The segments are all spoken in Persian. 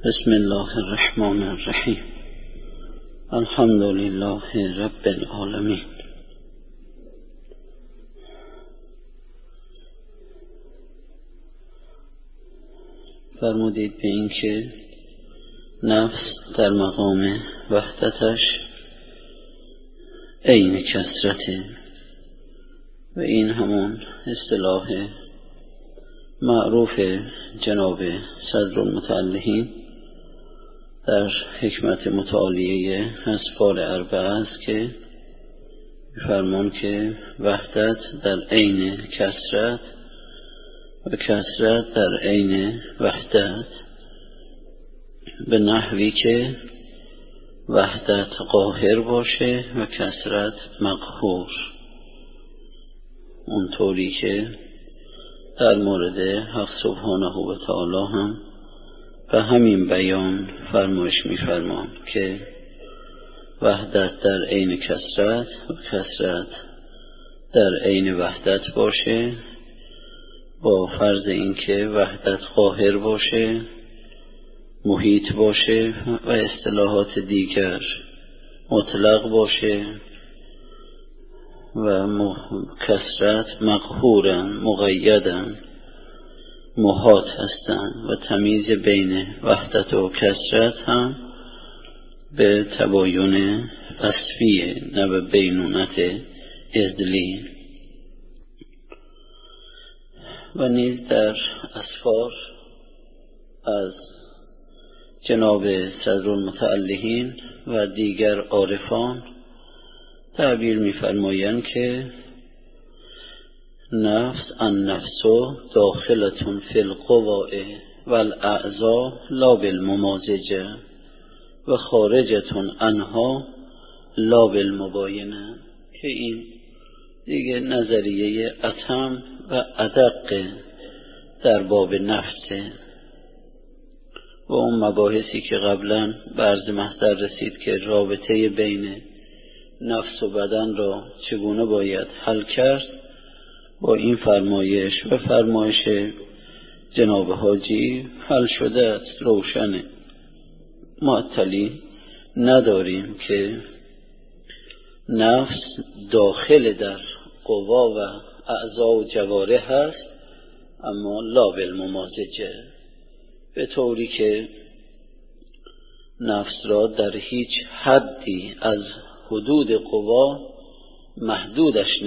بسم الله الرحمن الرحیم. الحمد لله رب العالمین. فرمودید به این که نفس در مقام وحدتش عین کثرته و این همون اصطلاح معروف جناب صدرالمتعلقین در حکمت متعالیه اسفار اربعه است که فرمان که وحدت در عین کثرت و کثرت در عین وحدت، به نحوی که وحدت قاهر باشه و کثرت مقهور، اونطوری که در مورد حق سبحانه و تعالی هم به همین بیان فرمایش می‌فرمان که وحدت در عین کثرت و کثرت در عین وحدت باشه، با فرض اینکه وحدت قاهر باشه، محیط باشه و اصطلاحات دیگر مطلق باشه و کثرت مقهورن، مقیدن، محاط هستن و تمیز بین وحدت و کثرت هم به تباین وصفیه، نه به بینونت عدلی. و نیز در اسفار از جناب صدرالمتعلقین و دیگر عارفان تعبیر می‌فرمایند که نفس النفس داخلة فی القواء والاعضاء لا بالممازجه و خارجة عنها لا بالمباینه، که این دیگه نظریه اتم و ادق در باب نفسه و اون مباحثی که قبلا به عرض محضر رسید که رابطه بین نفس و بدن را چگونه باید حل کرد، با این فرمایش و فرمایش جناب حاجی حل شده است، روشنه. معطلی نداریم که نفس داخل در قوا و اعضا و جوارح هست، اما لا بالممازجه، به طوری که نفس را در هیچ حدی از حدود قوا محدودش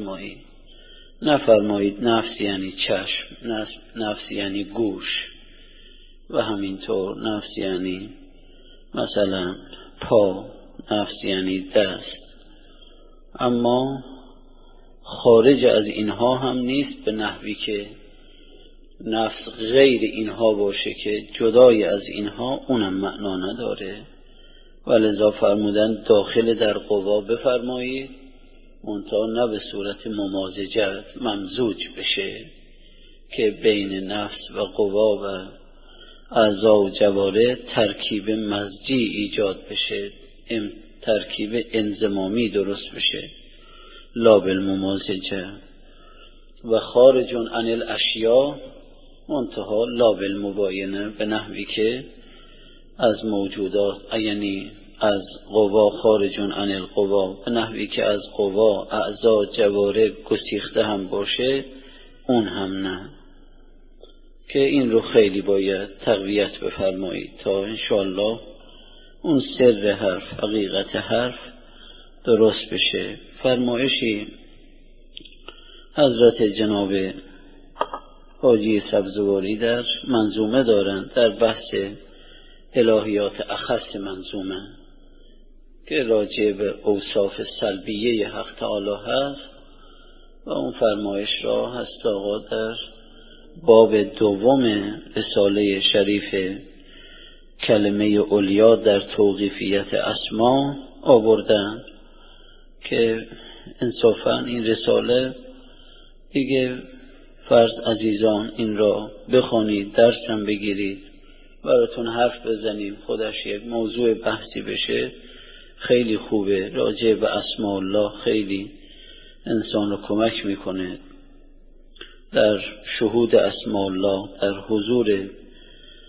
نفرمایید نفس یعنی چشم، نفس یعنی گوش و همینطور نفس یعنی مثلا پا، نفس یعنی دست، اما خارج از اینها هم نیست، به نحوی که نفس غیر اینها باشه که جدای از اینها اونم معنا نداره. ولذا فرمودن داخل در قوا بفرمایید، منتها نه به صورت ممازجت ممزوج بشه که بین نفس و قوا و اعضا و جوارح ترکیب مزجی ایجاد بشه، ترکیب انضمامی درست بشه، لا بالممازجه. و خارج عن الاشیاء منتها لا بالمباینه، به نحوی که از موجودات، یعنی از قوا خارج عن القوا، به نحوی که از قوا اعضا جوارح گسیخته هم باشه، اون هم نه، که این رو خیلی باید تقویت بفرمایید تا انشاءالله اون سر حرف، حقیقت حرف درست بشه. فرمایشی حضرت جناب حاجی سبزواری در منظومه دارند، در بحث الهیات اخص منظومه، که راجع به اوصاف سلبیه حق تعالی هست و اون فرمایش را هست آقا در باب دوم رساله شریف کلمه علیا در توقیفیت اسما آوردن، که انصافا این رساله دیگه فرض عزیزان این را بخوانید، درسم بگیرید، براتون حرف بزنیم، خودش یک موضوع بحثی بشه، خیلی خوبه. راجع به اسماء الله خیلی انسان رو کمک میکنه در شهود اسماء الله، در حضور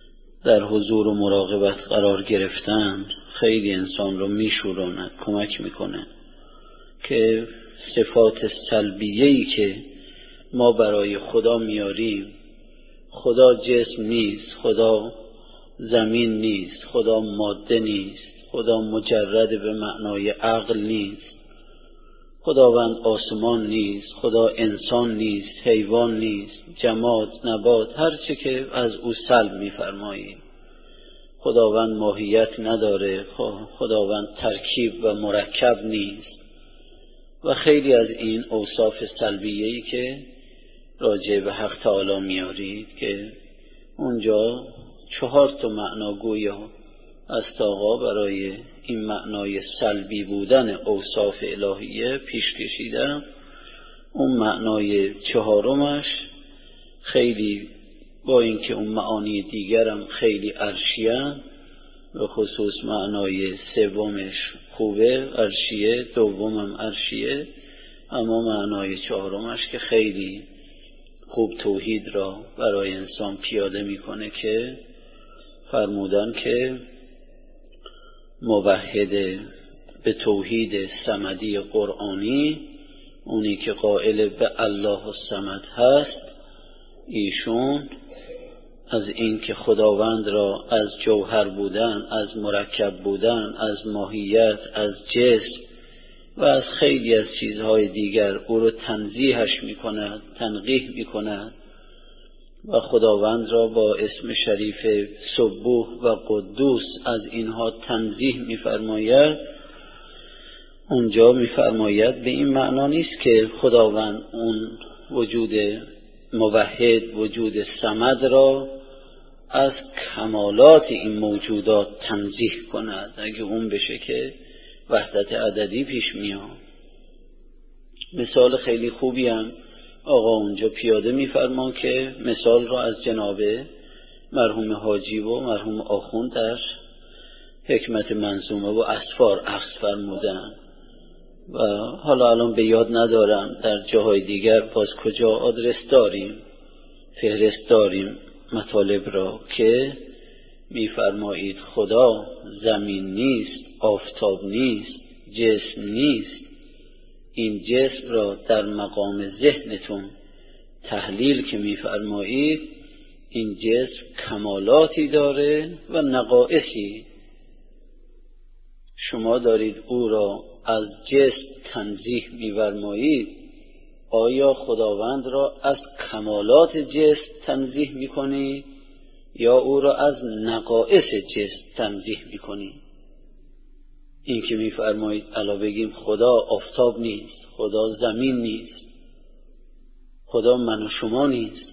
در حضور و مراقبت قرار گرفتن خیلی انسان رو میشوراند، کمک میکنه که صفات سلبیه‌ای که ما برای خدا میاریم، خدا جسم نیست، خدا زمین نیست، خدا ماده نیست، خدا مجرد به معنای عقل نیست، خداوند آسمان نیست، خدا انسان نیست، حیوان نیست، جماد، نبات، هر چه که از او سلب می‌فرماییم. خداوند ماهیت نداره، خداوند ترکیب و مرکب نیست و خیلی از این اوصاف سلبیه‌ای که راجع به حق تعالی میارید که اونجا 4 معنا گویا از آقا برای این معنای سلبی بودن اوصاف الهیه پیش کشیدم. اون معنای 4مش خیلی با اینکه اون معانی دیگرم خیلی عرشیه، به خصوص معنای 3مش خوبه، عرشیه، 2مم عرشیه، اما معنای 4مش که خیلی خوب توحید را برای انسان پیاده میکنه که فرمودن که موحد به توحید صمدی قرآنی، اونی که قائل به الله الصمد هست، ایشون از این که خداوند را از جوهر بودن، از مرکب بودن، از ماهیت، از جسم و از خیلی از چیزهای دیگر او رو تنزیهش میکند، تنقیح میکند و خداوند را با اسم شریف سبوح و قدوس از اینها تنزیه میفرماید. اونجا میفرماید به این معنا نیست که خداوند اون وجود موحد، وجود صمد را از کمالات این موجودات تنزیه کند. اگه اون بشه که وحدت عددی پیش میاد. مثال خیلی خوبی هم آقا اونجا پیاده میفرما که مثال را از جناب مرحوم حاجی و مرحوم آخوند در حکمت منظومه و اسفار اخذ فرمودن و حالا الان به یاد ندارم در جاهای دیگر باز کجا آدرس داریم، فهرست داریم مطالب را که میفرمایید خدا زمین نیست، آفتاب نیست، جسم نیست. این جسم را در مقام ذهنتون تحلیل که میفرمایید، این جسم کمالاتی داره و نقائصی. شما دارید او را از جسم تنزیه می‌فرمایید، آیا خداوند را از کمالات جسم تنزیه می‌کنید یا او را از نقائص جسم تنزیه می‌کنید؟ این که می‌فرمایید الا بگیم خدا آفتاب نیست، خدا زمین نیست، خدا من و شما نیست،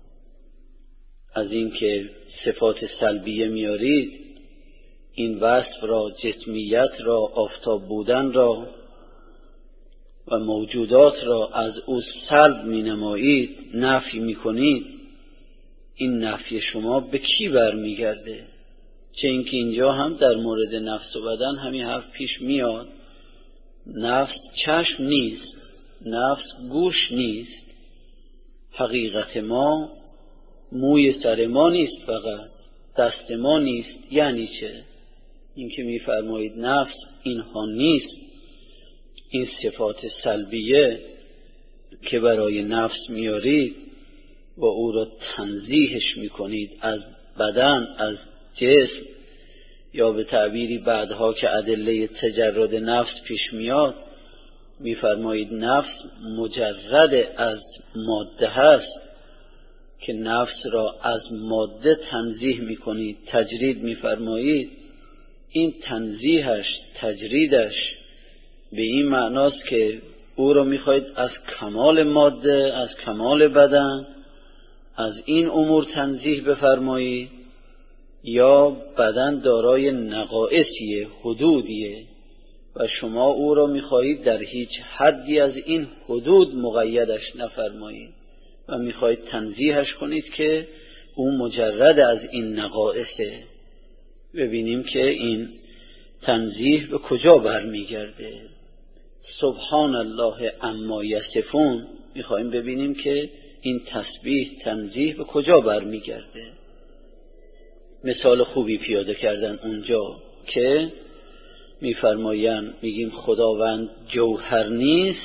از این که صفات سلبیه میارید، این وصف را، جسمیت را، آفتاب بودن را و موجودات را از او سلب می نمایید، نفی می کنید، این نفی شما به کی برمیگرده؟ چه اینکه اینجا هم در مورد نفس و بدن همین حرف پیش میاد. نفس چشم نیست، نفس گوش نیست، حقیقت ما موی سر ما نیست، فقط دست ما نیست. یعنی چه؟ این که میفرمایید نفس اینها نیست، این صفات سلبیه که برای نفس میارید و او را تنزیهش میکنید از بدن، از جسم، یا به تعبیری بعدها که ادله تجرد نفس پیش میاد میفرمایید نفس مجرد از ماده هست، که نفس را از ماده تنزیه میکنید، تجرید میفرمایید. این تنزیهش، تجریدش به این معناست که او را میخواید از کمال ماده، از کمال بدن، از این امور تنزیه بفرمایید، یا بدن دارای نقائصیه، حدودیه و شما او را میخواهید در هیچ حدی از این حدود مقیدش نفرمایید و میخواهید تنزیهش کنید که او مجرد از این نقائصه. ببینیم که این تنزیه به کجا برمیگرده. سبحان الله عما یصفون، میخواهیم ببینیم که این تسبیح، تنزیه به کجا برمیگرده. مثال خوبی پیاده کردن اونجا که میفرمایند، میگیم خداوند جوهر نیست.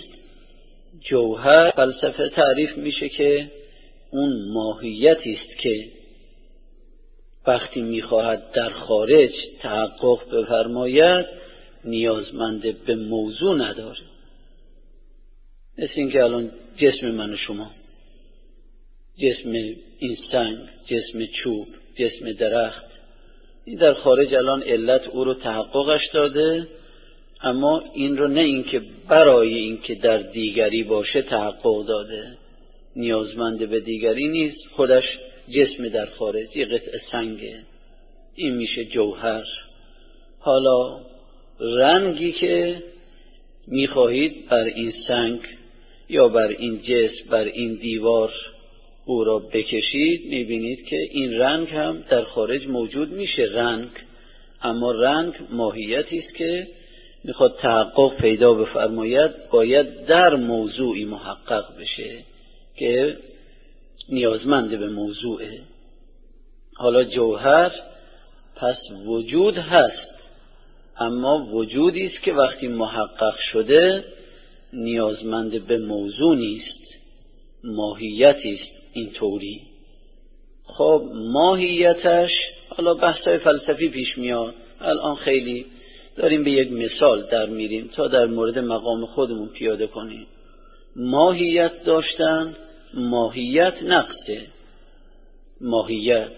جوهر فلسفه تعریف میشه که اون ماهیتی است که وقتی میخواهد در خارج تحقق بفرماید نیازمند به موضوع نداره. مثل این که الان جسم من و شما، جسم این سنگ، جسم چوب، جسم درخت، این در خارج الان علت او رو تحققش داده، اما این رو نه اینکه برای اینکه در دیگری باشه تحقق داده، نیازمند به دیگری نیست، خودش جسم در خارج، یه قطعه سنگه، این میشه جوهر. حالا رنگی که میخواهید بر این سنگ یا بر این جسم، بر این دیوار او را بکشید، میبینید که این رنگ هم در خارج موجود میشه رنگ، اما رنگ ماهیتی است که میخواد تحقق پیدا بفرماید، باید در موضوعی محقق بشه که نیازمند به موضوعه. حالا جوهر پس وجود هست، اما وجودی است که وقتی محقق شده نیازمند به موضوع نیست، ماهیتی است اینطوری. خب ماهیتش، حالا بحثای فلسفی پیش میاد، الان خیلی داریم به یک مثال در میریم تا در مورد مقام خودمون پیاده کنیم. ماهیت داشتن، ماهیت نقصه، ماهیت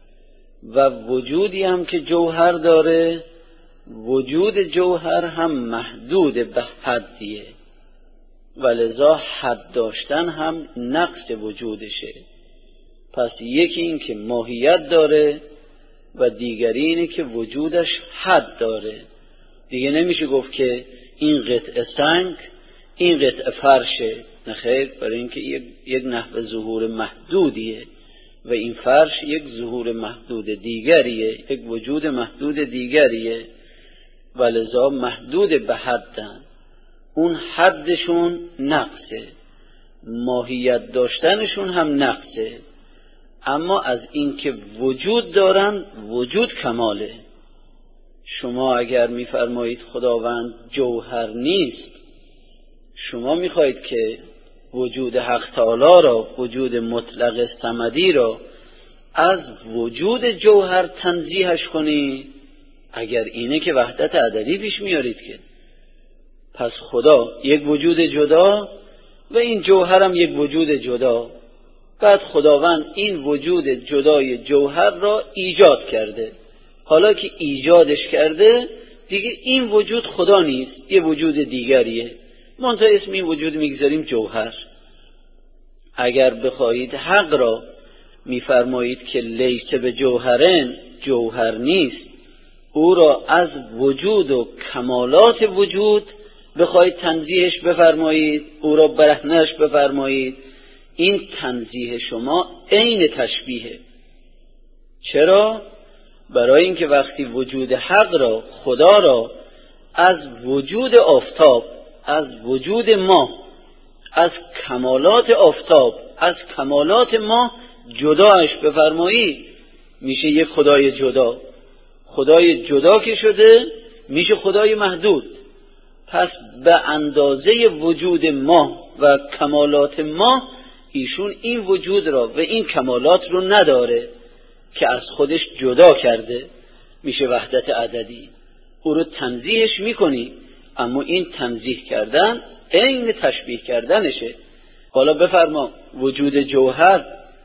و وجودی هم که جوهر داره، وجود جوهر هم محدود به حدیه، ولذا حد داشتن هم نقص وجودشه. پس یکی این که ماهیت داره و دیگری اینه که وجودش حد داره. دیگه نمیشه گفت که این قطعه سنگ این قطعه فرشه، نخیر، برای اینکه یک نحو ظهور محدودیه و این فرش یک ظهور محدود دیگریه، یک وجود محدود دیگریه، ولذا محدود به حدن، اون حدشون نقصه، ماهیت داشتنشون هم نقصه. اما از اینکه وجود دارن، وجود کماله. شما اگر میفرمایید خداوند جوهر نیست، شما میخواهید که وجود حق تعالی را، وجود مطلق صمدی را از وجود جوهر تنزیهش کنید، اگر اینه که وحدت عددی پیش میارید که پس خدا یک وجود جدا و این جوهر هم یک وجود جدا. بعد خداوند این وجود جدای جوهر را ایجاد کرده. حالا که ایجادش کرده دیگه این وجود خدا نیست، یه وجود دیگریه، منتها اسم این وجود میگذاریم جوهر. اگر بخواهید حق را میفرمایید که لیس به جوهرن، جوهر نیست، او را از وجود و کمالات وجود بخواهید تنزیهش بفرمایید، او را برهنه‌اش بفرمایید، این تنزیه شما عین تشبیهه. چرا؟ برای اینکه وقتی وجود حق را، خدا را از وجود آفتاب، از وجود ما، از کمالات آفتاب، از کمالات ما جداش بفرمایید، میشه یک خدای جدا. خدای جدا که شده میشه خدای محدود. پس به اندازه وجود ما و کمالات ما ایشون این وجود را و این کمالات رو نداره که از خودش جدا کرده، میشه وحدت عددی. او رو تنزیهش میکنی، اما این تنزیه کردن عین تشبیه کردنشه. حالا بفرما وجود جوهر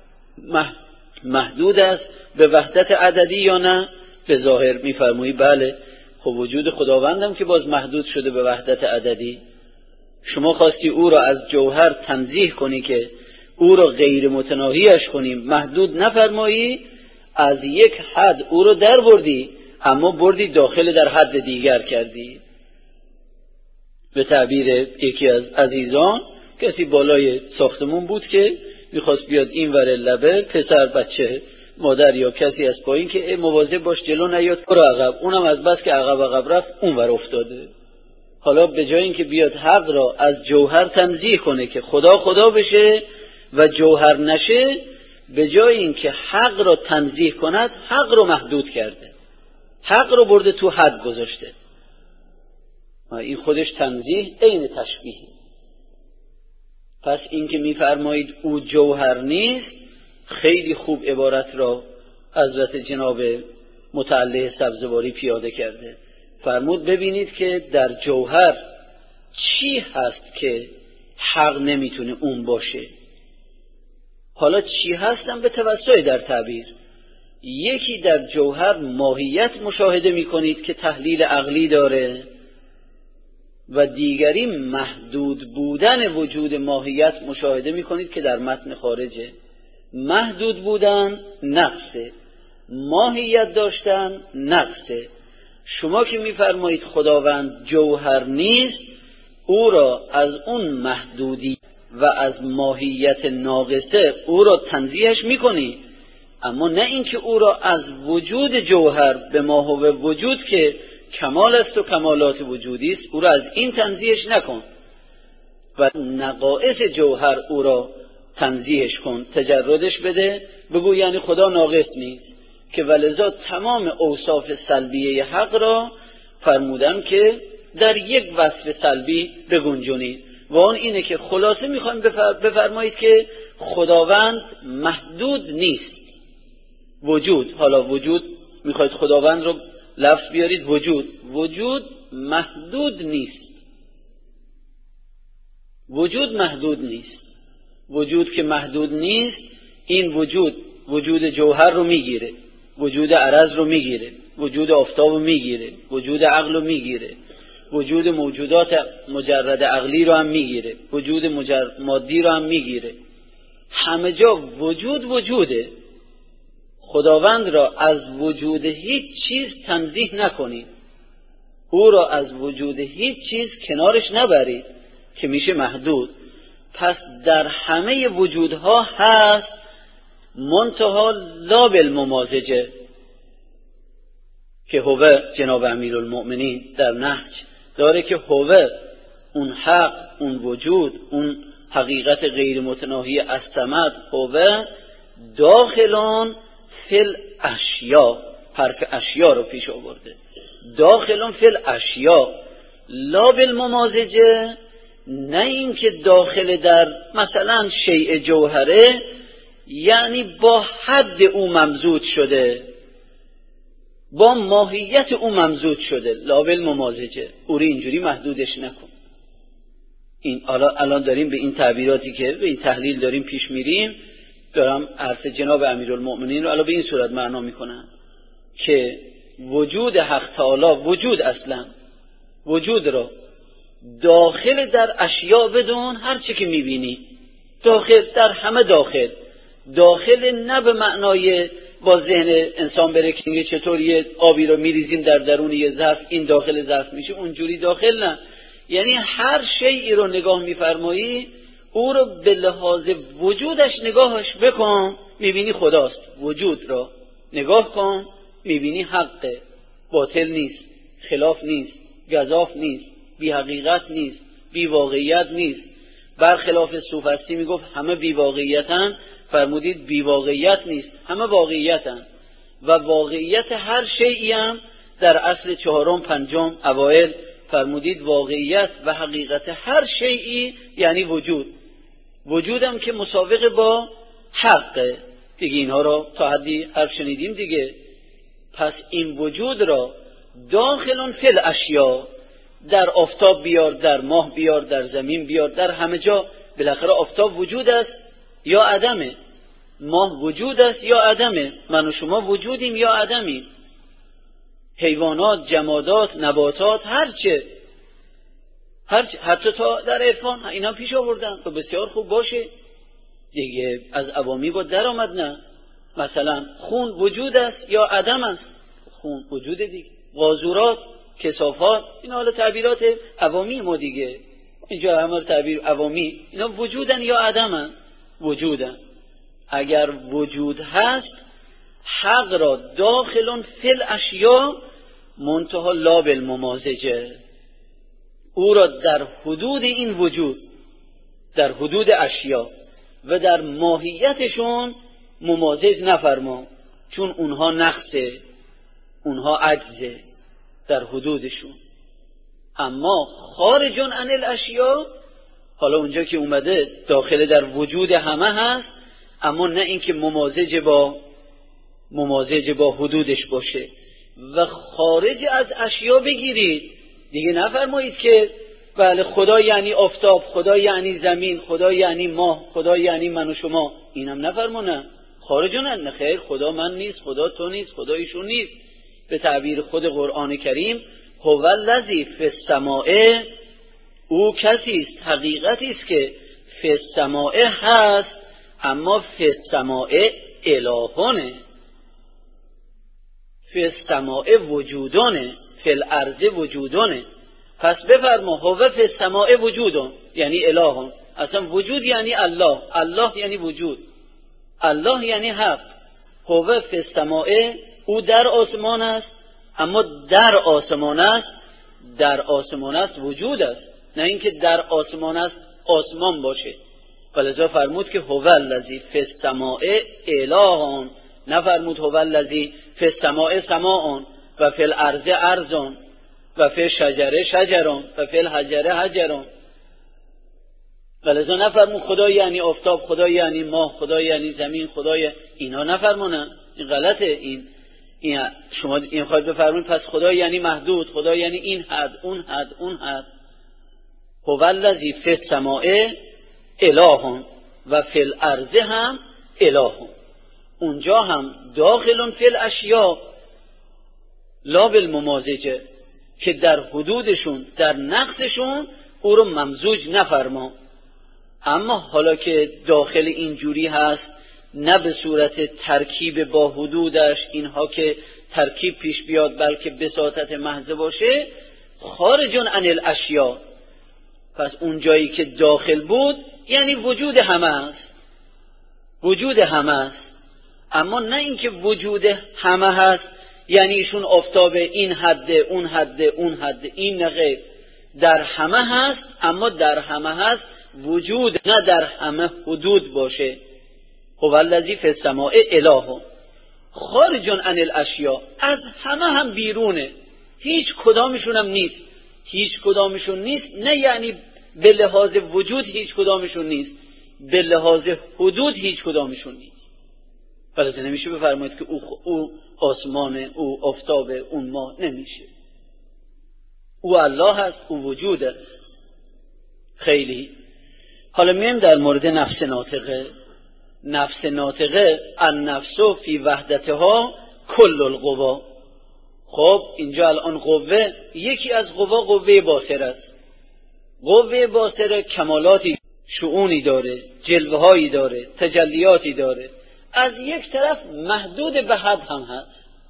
محدود است به وحدت عددی یا نه؟ به ظاهر میفرمایی بله. خب وجود خداوندم که باز محدود شده به وحدت عددی. شما خواستی او را از جوهر تنزیه کنی که او را غیر متناهیش کنی، محدود نفرمایی، از یک حد او را در بردی، اما بردی داخل در حد دیگر کردی. به تعبیر یکی از عزیزان، کسی بالای ساختمون بود که میخواست بیاد این ور لبه، پسر بچه مادر یا کسی از پایین که مواظب باش جلو نیاد، برو عقب. اونم از بس که عقب رفت اون ور افتاده. حالا به جای اینکه بیاد حق را از جوهر تنزیه کنه که خدا بشه و جوهر نشه، به جای اینکه حق را تنزیه کند حق را محدود کرده، حق را برده تو حد گذاشته. این خودش تنزیه عین تشبیه. پس این که میفرمایید او جوهر نیست، خیلی خوب عبارت را حضرت جناب متعلی سبزواری پیاده کرده. فرمود ببینید که در جوهر چی هست که حق نمیتونه اون باشه. حالا چی هستن به توسع در تعبیر. یکی در جوهر ماهیت مشاهده میکنید که تحلیل عقلی داره و دیگری محدود بودن وجود ماهیت مشاهده میکنید که در متن خارجه. محدود بودن نقصه، ماهیت داشتن نقصه. شما که میفرمایید خداوند جوهر نیست، او را از اون محدودی و از ماهیت ناقصه او را تنزیهش میکنی، اما نه اینکه او را از وجود جوهر به ماهو وجود که کمال است و کمالات وجودی است، او را از این تنزیهش نکن و نقائص جوهر او را تنزیهش کن، تجردش بده، بگو یعنی خدا ناقص نیست. که ولذا تمام اوصاف سلبیه حق را فرمودن که در یک وصف سلبی بگنجونید و اون اینه که خلاصه میخوایم بفرمایید که خداوند محدود نیست. وجود، حالا وجود میخواید خداوند رو لفظ بیارید، وجود محدود نیست. وجود محدود نیست. وجود که محدود نیست، این وجود جوهر رو میگیره، وجود عرض رو میگیره، وجود آفتاب رو میگیره، وجود عقل رو میگیره، وجود موجودات مجرد عقلی رو هم میگیره، وجود مادی رو هم میگیره. همه جا وجوده. خداوند را از وجود هیچ چیز تنزیه نکنید، او را از وجود هیچ چیز کنارش نبرید که میشه محدود. پس در همه وجودها هست، منتها لا بالممازجه، که هو جناب امیرالمؤمنین در نهج داره که هو اون حق، اون وجود، اون حقیقت غیر متناهی از صمد، هو داخلون فی الاشیا، حرف اشیا رو پیش آورده، داخلون فی الاشیا لا بالممازجه، نه این که داخل در مثلا شیء جوهره یعنی با حد او ممزوج شده، با ماهیت او ممزوج شده، لا بالممازجه، او رو اینجوری محدودش نکن. این الان داریم به این تعبیراتی که به این تحلیل داریم پیش میریم، دارم حرف جناب امیرالمؤمنین رو الان به این صورت معنا میکنم که وجود حق تعالی، وجود اصلا وجود رو داخل در اشیاء بدون، هر چی که میبینی داخل، در همه داخل نه به معنای با ذهن انسان بره که چطور یه آبی رو میریزیم در درون یه ظرف این داخل ظرف میشه، اونجوری داخل نه. یعنی هر شیئی رو نگاه میفرمایی او رو به لحاظ وجودش نگاهش بکن، میبینی خداست. وجود را نگاه کن، میبینی حقه، باطل نیست، خلاف نیست، گزاف نیست، بی حقیقت نیست، بی واقعیت نیست. برخلاف سوفسطی میگفت همه بی واقعیتن، فرمودید بی واقعیت نیست، همه واقعیتن. و واقعیت هر شیئی هم در اصل چهارم پنجم اوائل فرمودید واقعیت و حقیقت هر شیئی یعنی وجودم که مسابقه با حقه دیگه. اینها را تا حدی حرف شنیدیم دیگه. پس این وجود را داخلون فی الاشیا، در آفتاب بیار، در ماه بیار، در زمین بیار، در همه جا. بالاخره آفتاب وجود است یا عدمه، ماه وجود است یا عدمه، من و شما وجودیم یا عدمیم، حیوانات، جمادات، نباتات، هرچه حتی تا در عرفان اینا پیش آوردن و بسیار خوب باشه دیگه. از عوامی با در آمد نه، مثلا خون وجود است یا عدم است؟ خون وجود دیگه. قاذورات، کثافات، اینا حالا تعبیرات عوامی ما دیگه، اینجا همه تعبیر عوامی، اینا وجودن یا عدمن؟ وجودن. اگر وجود هست، حق را داخلون فی الاشیا منتها لا بالممازجه، او را در حدود این وجود، در حدود اشیا و در ماهیتشون ممازج نفرما، چون اونها نقصه، اونها عجزه در حدودشون. اما خارجون عن الاشیاء، حالا اونجا که اومده داخل در وجود همه هست، اما نه اینکه ممازج با حدودش باشه. و خارج از اشیا بگیرید، دیگه نفرمایید که بله خدا یعنی آفتاب، خدا یعنی زمین، خدا یعنی ماه، خدا یعنی من و شما. اینم نفرمونه. خارجون نه، خیر، خدا من نیست، خدا تو نیست، خدا ایشون نیست. به تعبیر خود قرآن کریم، هو الذی فی السماء، او کسی است، حقیقتی است که فی السماء هست، اما فی السماء الهونه، فی السماء وجودونه، فی الارض وجودونه. پس بفرما هو فی السماء وجودون یعنی الهون. اصلا وجود یعنی الله، الله یعنی وجود، الله یعنی حق. هو فی السماء، او در آسمان است، اما در آسمان است، در آسمان است وجود است، نه اینکه در آسمان است آسمان باشه. ولذا فرمود که هو الذی فی السماء الهون، نفرمود هو الذی فی السماء سماء و فی الارض ارضون و فی الشجره شجرون و فی الحجره حجرون. ولذا نفرمود خدا یعنی آفتاب، خدا یعنی ماه، خدا یعنی زمین، خدای اینا نفرمونه. این غلطه. این شما این خواهید بفرمایید پس خدا یعنی محدود، خدا یعنی این حد اون حد اون حد. هو الذی فی السماء الهون و فی الارض هم الهون. اونجا هم داخلون فی الاشیاء لا بالممازجه، که در حدودشون در نقصشون او رو ممزوج نفرما. اما حالا که داخل اینجوری هست، نه به صورت ترکیب با حدودش اینها که ترکیب پیش بیاد، بلکه بساطت محض باشه، خارجون عن الاشیاء. پس اون جایی که داخل بود یعنی وجود همه است، وجود همه است. اما نه اینکه وجود همه هست یعنی ایشون آفتاب این حد اون حد اون حد، این نقیب در همه هست، اما در همه هست وجود، نه در همه حدود باشه. هو الذی فی السماء اله خارجون عن الاشیاء، از همه هم بیرونه، هیچ کدامشون هم نیست، هیچ کدامشون نیست. نه یعنی به لحاظ وجود هیچ کدامشون نیست، به لحاظ حدود هیچ کدامشون نیست. ولی نمیشه بفرمایید که او آسمانه، او آفتاب، اون ماه، نمیشه. او الله هست، او وجود است. خیلی. حالا میایم در مورد نفس ناطقه. نفس ناطقه النفس فی وحدتها کل القوا. خب اینجا الان قوه، یکی از قوه باصره است. قوه باصره کمالاتی، شؤونی داره، جلوه هایی داره، تجلیاتی داره. از یک طرف محدود به حد هم هست،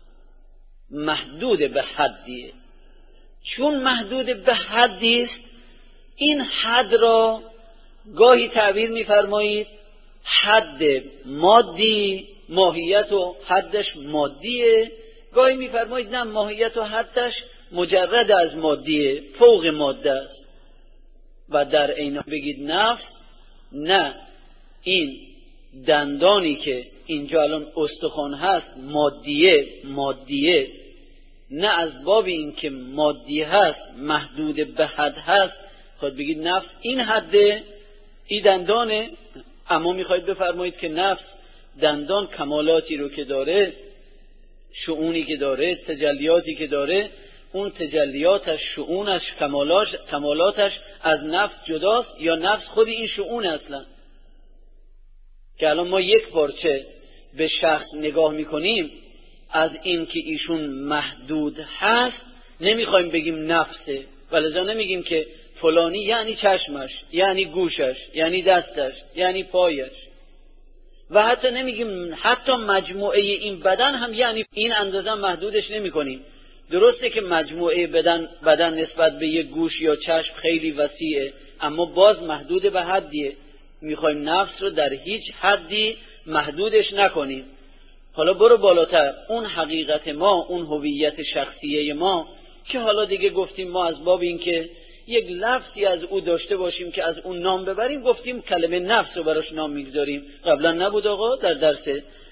محدود به حدیه. چون محدود به حدی است، این حد را گاهی تعبیر می‌فرمایید حد مادی، ماهیت و حدش مادیه. گاهی می‌فرمایید نه، ماهیت و حدش مجرد از مادیه، فوق ماده است. و در عین بگید نفس، نه، این دندانی که اینجا الان استخوان هست مادیه، نه از باب این که مادی هست محدود به حد هست خواهد بگید نفس این حده، این دندانه. اما میخواید بفرمایید که نفس دندان کمالاتی رو که داره، شؤونی که داره، تجلیاتی که داره، اون تجلیاتش، شؤونش، کمالاتش از نفس جداست، یا نفس خود این شؤون اصلا؟ که الان ما یک پارچه به شخص نگاه میکنیم، از این که ایشون محدود هست نمیخوایم بگیم نفسه، ولذا نمیگیم که فلانی یعنی چشمش، یعنی گوشش، یعنی دستش، یعنی پایش، و حتی نمیگیم حتی مجموعه این بدن هم یعنی این اندازه محدودش نمی کنیم. درسته که مجموعه بدن نسبت به یک گوش یا چشم خیلی وسیعه، اما باز محدود به حدیه. میخوایم نفس رو در هیچ حدی محدودش نکنیم. حالا برو بالاتر، اون حقیقت ما، اون هویت شخصیه ما که حالا دیگه گفتیم ما از باب این که یک لفظی از او داشته باشیم که از اون نام ببریم، گفتیم کلمه نفس رو براش نام میگذاریم. قبلا نبود آقا در درس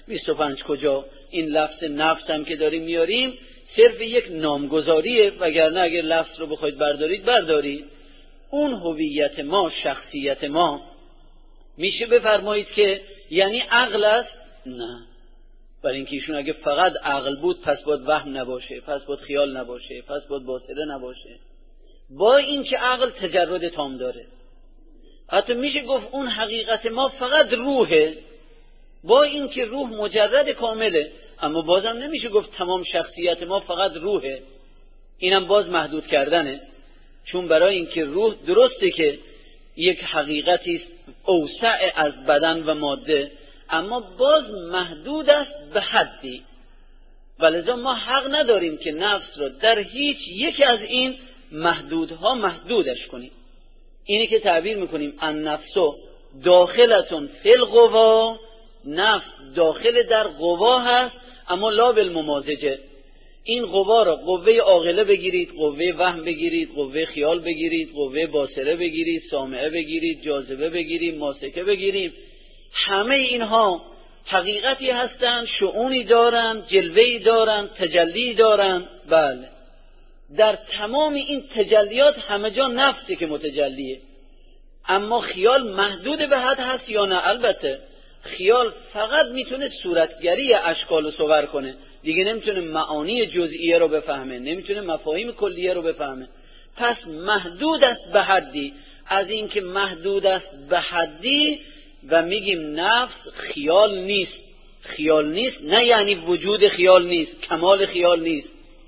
25 کجا. این لفظ نفس هم که داریم میاریم صرف یک نامگذاریه، وگرنه اگر لفظ رو بخواید بردارید. اون هویت ما، شخصیت ما، میشه بفرمایید که یعنی عقل است؟ نه، برای اینکه ایشون اگه فقط عقل بود پس باید وهم نباشه، پس باید خیال نباشه، پس باید باطله نباشه. با اینکه عقل تجرد تام داره، حتی میشه گفت اون حقیقت ما فقط روحه، با اینکه روح مجرد کامله، اما بازم نمیشه گفت تمام شخصیت ما فقط روحه. اینم باز محدود کردنه، چون برای اینکه روح درسته که یک حقیقتی اوسع از بدن و ماده، اما باز محدود است به حدی، ولذا ما حق نداریم که نفس رو در هیچ یک از این محدودها محدودش کنیم. اینی که تعبیر میکنیم النفس داخلتون فی القوا، نفس داخل در قوا هست، اما لا بالممازجه. این قوا را قوه عاقله بگیرید، قوه وهم بگیرید، قوه خیال بگیرید، قوه باصره بگیرید، سامعه بگیرید، جاذبه بگیرید، ماسکه بگیرید، همه اینها حقیقتی هستند، شؤونی دارند، جلوه‌ای دارند، تجلی دارند. بله، در تمام این تجلیات همه جا نفسی که متجلیه. اما خیال محدود به حد هست یا نه؟ البته خیال فقط میتونه صورتگری اشکال و صور کنه، دیگه نمیتونه معانی جزئیه رو بفهمه، نمیتونه مفاهیم کلیه رو بفهمه. پس محدود است به حدی. از این که محدود است به حدی و میگیم نفس خیال نیست، خیال نیست نه یعنی وجود خیال نیست، کمال خیال نیست،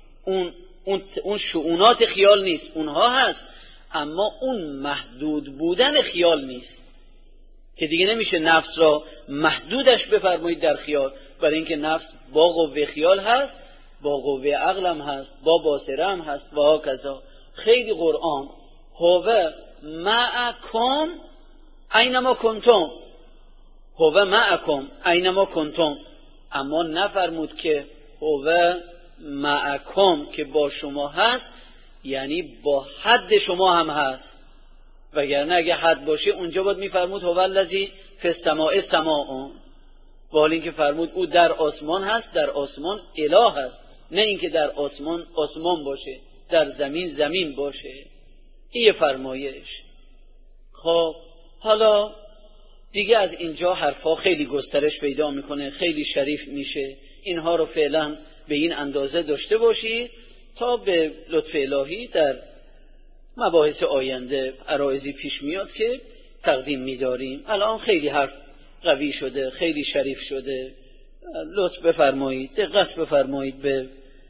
اون شؤونات خیال نیست، اونها هست، اما اون محدود بودن خیال نیست، که دیگه نمیشه نفس را محدودش بفرمایید در خیال، برای اینکه نفس با قوه خیال هست، با قوه عقل هم هست، با باصره هم هست و هاکذا. خیلی قرآن هو معکم اینما کنتم، هو معکم اینما کنتم، اما نفرمود که هو معکم که با شما هست یعنی با حد شما هم هست، وگرنه اگه حد باشه اونجا باید میفرمود هو الذی فی السماء سماء، با حال اینکه فرمود او در آسمان هست، در آسمان اله هست، نه اینکه در آسمان آسمان باشه، در زمین زمین باشه. این فرمایش. خب حالا دیگه از اینجا حرفا خیلی گسترش پیدا میکنه، خیلی شریف میشه. اینها رو فعلا به این اندازه داشته باشید تا به لطف الهی در مباحث آینده عرایضی پیش میاد که تقدیم میداریم. الان خیلی حرف قوی شده، خیلی شریف شده، لطف بفرمایید، دقت بفرمایید به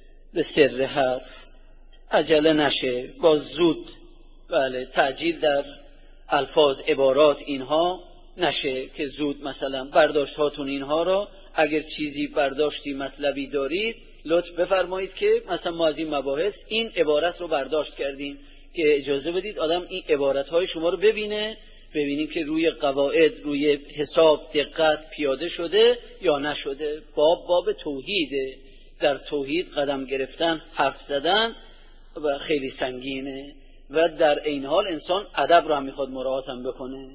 سر حرف، عجله نشه، با زود بله تعجیل در الفاظ عبارات اینها نشه که زود مثلا برداشت هاتون اینها را اگر چیزی برداشتی مطلبی دارید لطف بفرمایید که مثلا ما از این مباحث این عبارت رو برداشت کردیم، که اجازه بدید آدم این عبارت های شما رو ببینیم که روی قواعد، روی حساب دقت پیاده شده یا نشده. باب توحیده، در توحید قدم گرفتن، حرف زدن و خیلی سنگینه و در این حال انسان ادب رو هم میخواد مراعات هم بکنه.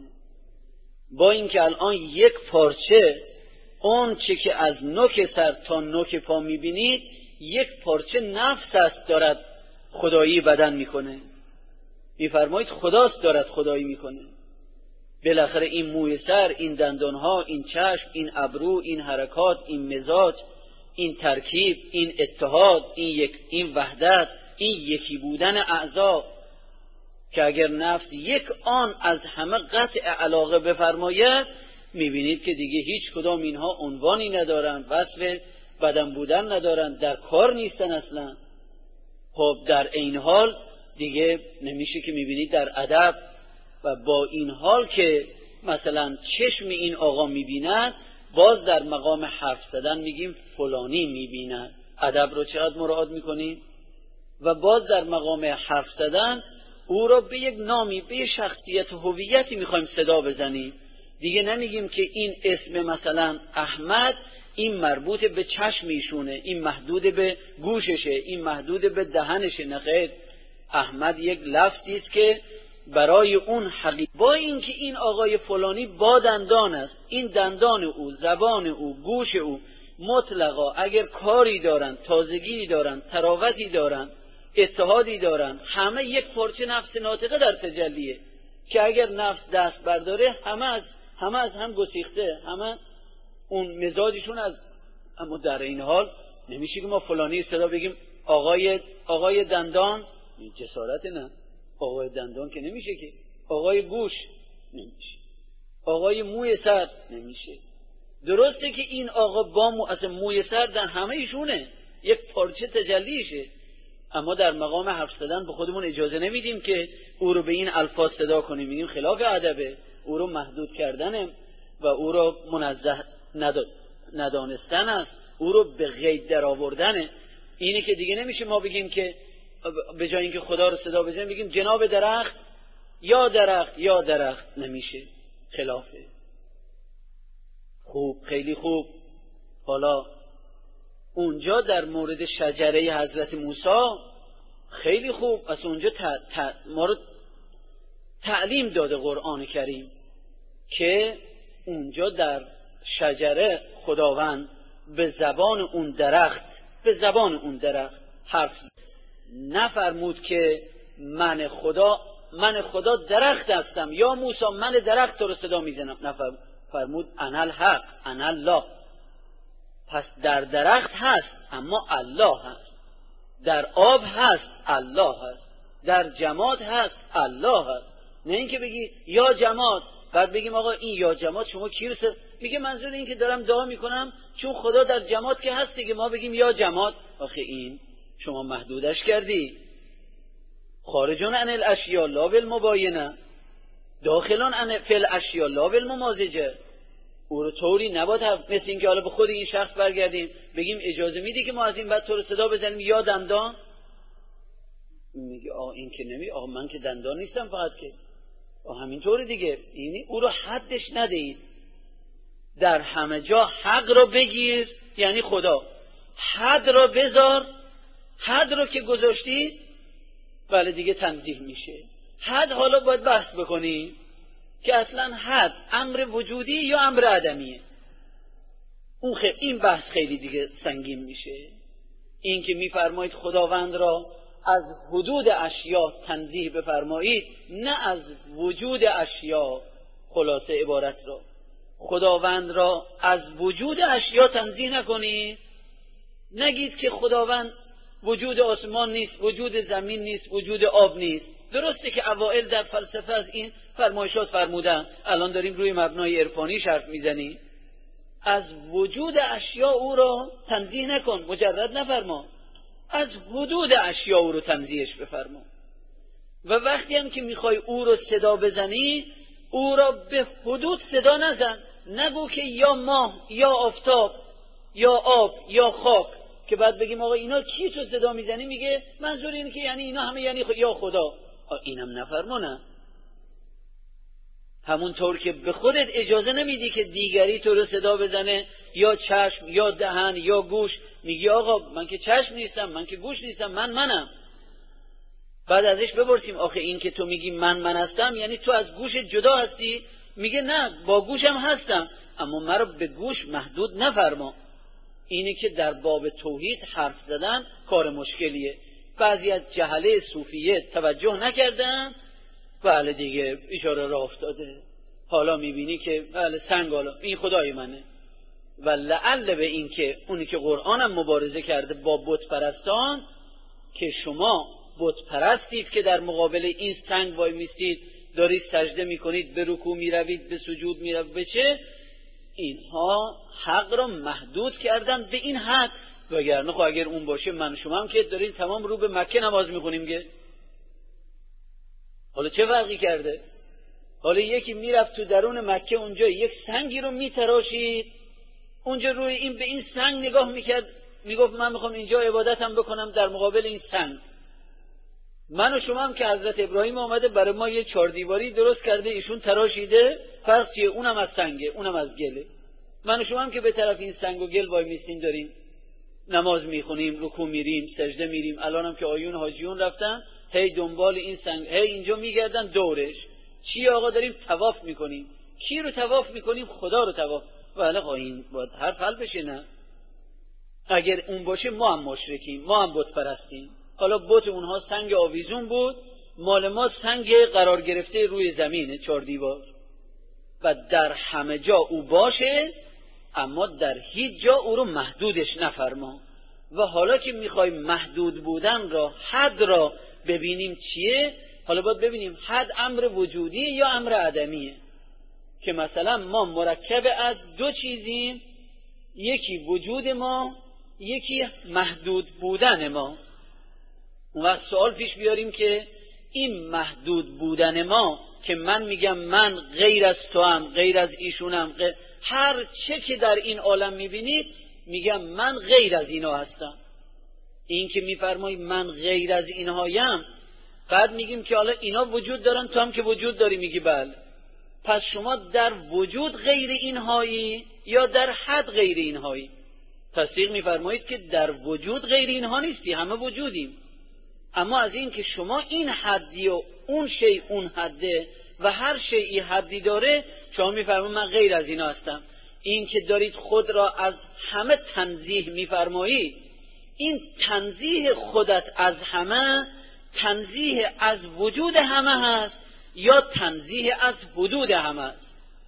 با اینکه الان یک پارچه اون چه که از نوک سر تا نوک پا میبینید یک پارچه نفس است دارد خدایی بدن میکنه، میفرمایید خداست دارد خدایی میکنه. بالاخره این موی سر، این دندانها، این چشم، این ابرو، این حرکات، این مزاج، این ترکیب، این اتحاد، این وحدت، این یکی بودن اعضا، که اگر نفس یک آن از همه قطع علاقه بفرماید میبینید که دیگه هیچ کدام اینها عنوانی ندارن، وصف بدن بودن ندارن، در کار نیستن اصلا. خب در این حال دیگه نمیشه که میبینید در ادب و با این حال که مثلا چشم این آقا میبیند باز در مقام حرف زدن میگیم فلانی میبیند، ادب رو چقدر مراعات میکنیم و باز در مقام حرف زدن او را به یک نامی، به یک شخصیت و هویتی میخوایم صدا بزنیم. دیگه نمیگیم که این اسم مثلا احمد این مربوط به چشم ایشونه، این محدود به گوششه، این محدود به دهنشه. نخیر، احمد یک لفظی است که برای اون حقیقت، با اینکه این آقای فلانی با دندان است، این دندان او، زبان او، گوش او مطلقا اگر کاری دارن، تازگی دارن، تراوتی دارن، اتحادی دارن، همه یک پارچه نفس ناطقه در تجلیه که اگر نفس دست برداره همه از هم گسیخته، همه اون مزاجشون از. اما در این حال نمیشه که ما فلانی صدا بگیم آقای دندان، جسارت نه، آقای دندان که نمیشه، که آقای گوش نمیشه، آقای موی سر نمیشه. درسته که این آقا با اصلا موی سر در همه ایشونه، یک پارچه تجلیشه، اما در مقام حرف زدن به خودمون اجازه نمیدیم که او رو به این الفاظ صدا کنیم، میگیم خلاف ادبه، او رو محدود کردنه و او رو منزه ندانستن است، او رو به قید در آوردنه. اینه که دیگه نمیشه ما بگیم که به جای اینکه خدا رو صدا بزنیم بگیم جناب درخت یا درخت یا درخت، نمیشه، خلافه. خوب، خیلی خوب. حالا اونجا در مورد شجره حضرت موسی خیلی خوب، از اونجا ما رو تعلیم داده قرآن کریم که اونجا در شجره خداوند به زبان اون درخت حرف نفرمود که من خدا درخت هستم، یا موسی من درخت تو رو صدا میزنم، نفرمود انا الحق انا الله. پس در درخت هست اما الله هست، در آب هست الله هست، در جماد هست الله هست. نه اینکه بگی یا جماد بعد بگیم آقا این یا جماد شما کی رو میگه منظور این که دارم دعا میکنم چون خدا در جماد که هست دیگه، ما بگیم یا جماد. آخه این شما محدودش کردی. خارجون عن الاشیاء لا بالمباینه، داخلون عن فی الاشیاء لا بالممازجه. او رو طوری نباید مثل این که حالا به خود این شخص برگردیم بگیم اجازه میدی که ما از این بعد تو رو صدا بزنیم یا دندان؟ میگه این که نمی من که دندان نیستم فقط که همینطوری دیگه. یعنی او رو حدش ندهید، در همه جا حق رو بگیر، یعنی خدا حد رو بذار، حد رو که گذاشتی بله دیگه تنزیه میشه. حد حالا باید بحث بکنی که اصلا حد امر وجودی یا امر عدمیه. این بحث خیلی دیگه سنگین میشه. این که میفرمایید خداوند را از حدود اشیا تنزیه بفرمایید، نه از وجود اشیا. خلاصه عبارت را خداوند را از وجود اشیا تنزیه نکنید. نگید که خداوند وجود آسمان نیست، وجود زمین نیست، وجود آب نیست. درسته که اوائل در فلسفه از این فرمایشات فرمودن، الان داریم روی مبنای عرفانی حرف میزنی. از وجود اشیا او را تنزیه نکن، مجرد نفرما، از حدود اشیا او رو تنزیهش بفرما. و وقتی هم که میخوای او رو صدا بزنی، او را به حدود صدا نزن. نگو که یا ماه یا آفتاب یا آب یا خاک که بعد بگیم آقا اینا کی تو صدا میزنی؟ میگه منظور اینه که یعنی اینا همه یعنی یا خدا. اینم نفرمانه. همونطور که به خودت اجازه نمیدی که دیگری تو رو صدا بزنه، یا چشم یا دهن یا گوش. میگی آقا من که چشم نیستم، من که گوش نیستم، منم. بعد ازش بپرسیم آخه این که تو میگی من هستم یعنی تو از گوشت جدا هستی؟ میگه نه با گوشم هستم اما مرا به گوش محدود نفرما. اینه که در باب توحید حرف زدن کار مشکلیه. بعضی از جهله صوفیه توجه نکردن، بله دیگه اشاره راه افتاده. حالا میبینی که بله سنگ حالا این خدای منه. و لعل به این که اونی که قرآن هم مبارزه کرده با بت پرستان، که شما بت پرستید که در مقابل این سنگ وای میستید، دارید سجده میکنید، به رکوع میروید، به سجود میروید، به چه؟ اینها حق را محدود کردن به این حد. وگرنه خب اگر اون باشه من شما هم که دارید تمام رو به مکه نماز میخونیم که حالا چه فرقی کرده؟ حالا یکی میرفت تو درون مکه اونجا یک سنگی رو میتراشید، اونجا روی این به این سنگ نگاه میکرد، میگفت من میخوام اینجا عبادتم بکنم در مقابل این سنگ. من و شما هم که حضرت ابراهیم آمده برای ما یه چهاردیواری درست کرده، ایشون تراشیده، فرق چیه؟ اونم از سنگه، اونم از گله. من و شما هم که به طرف این سنگ و گل وای میستیم، داریم نماز میخونیم، رکوع میریم، سجده میریم. الان هم که آیون حاجیون رفتن هی دنبال این سنگ، هی اینجا میگردن دورش. چی آقا داریم طواف میکنیم؟ کی رو طواف میکنیم؟ خدا رو طواف. بله آقا این باید حرف حل بشه. نه اگر اون باشه ما هم مشرکیم، ما هم بت پرستیم. حالا بت اونها سنگ آویزون بود، مال ما سنگ قرار گرفته روی زمینه، 4 دیوار. و در همه جا او باشه، اما در هیچ جا او رو محدودش نفرما. و حالا که میخوایم محدود بودن را، حد را ببینیم چیه، حالا باید ببینیم حد امر وجودی یا امر عدمیه. که مثلا ما مرکب از 2 چیزیم، یکی وجود ما، یکی محدود بودن ما. اون وقت سوال پیش بیاریم که این محدود بودن ما که من میگم من غیر از تو هم، غیر از ایشونم، هر چه که در این عالم میبینید میگم من غیر از اینا هستم. این که میفرمایی من غیر از اینهایم، بعد میگیم که حالا اینا وجود دارن، تو هم که وجود داری، میگی بله. پس شما در وجود غیر اینهایی یا در حد غیر اینهایی؟ تصدیق میفرمایید که در وجود غیر اینها نیستی، همه وجودیم. اما از این که شما این حدی و اون شیء اون حده و هر شیئی حدی داره، شما میفرمایید من غیر از اینا هستم. این که دارید خود را از همه تنزیه میفرمایید، این تنزیه خودت از همه، تنزیه از وجود همه هست یا تنزیه از حدود همه هست؟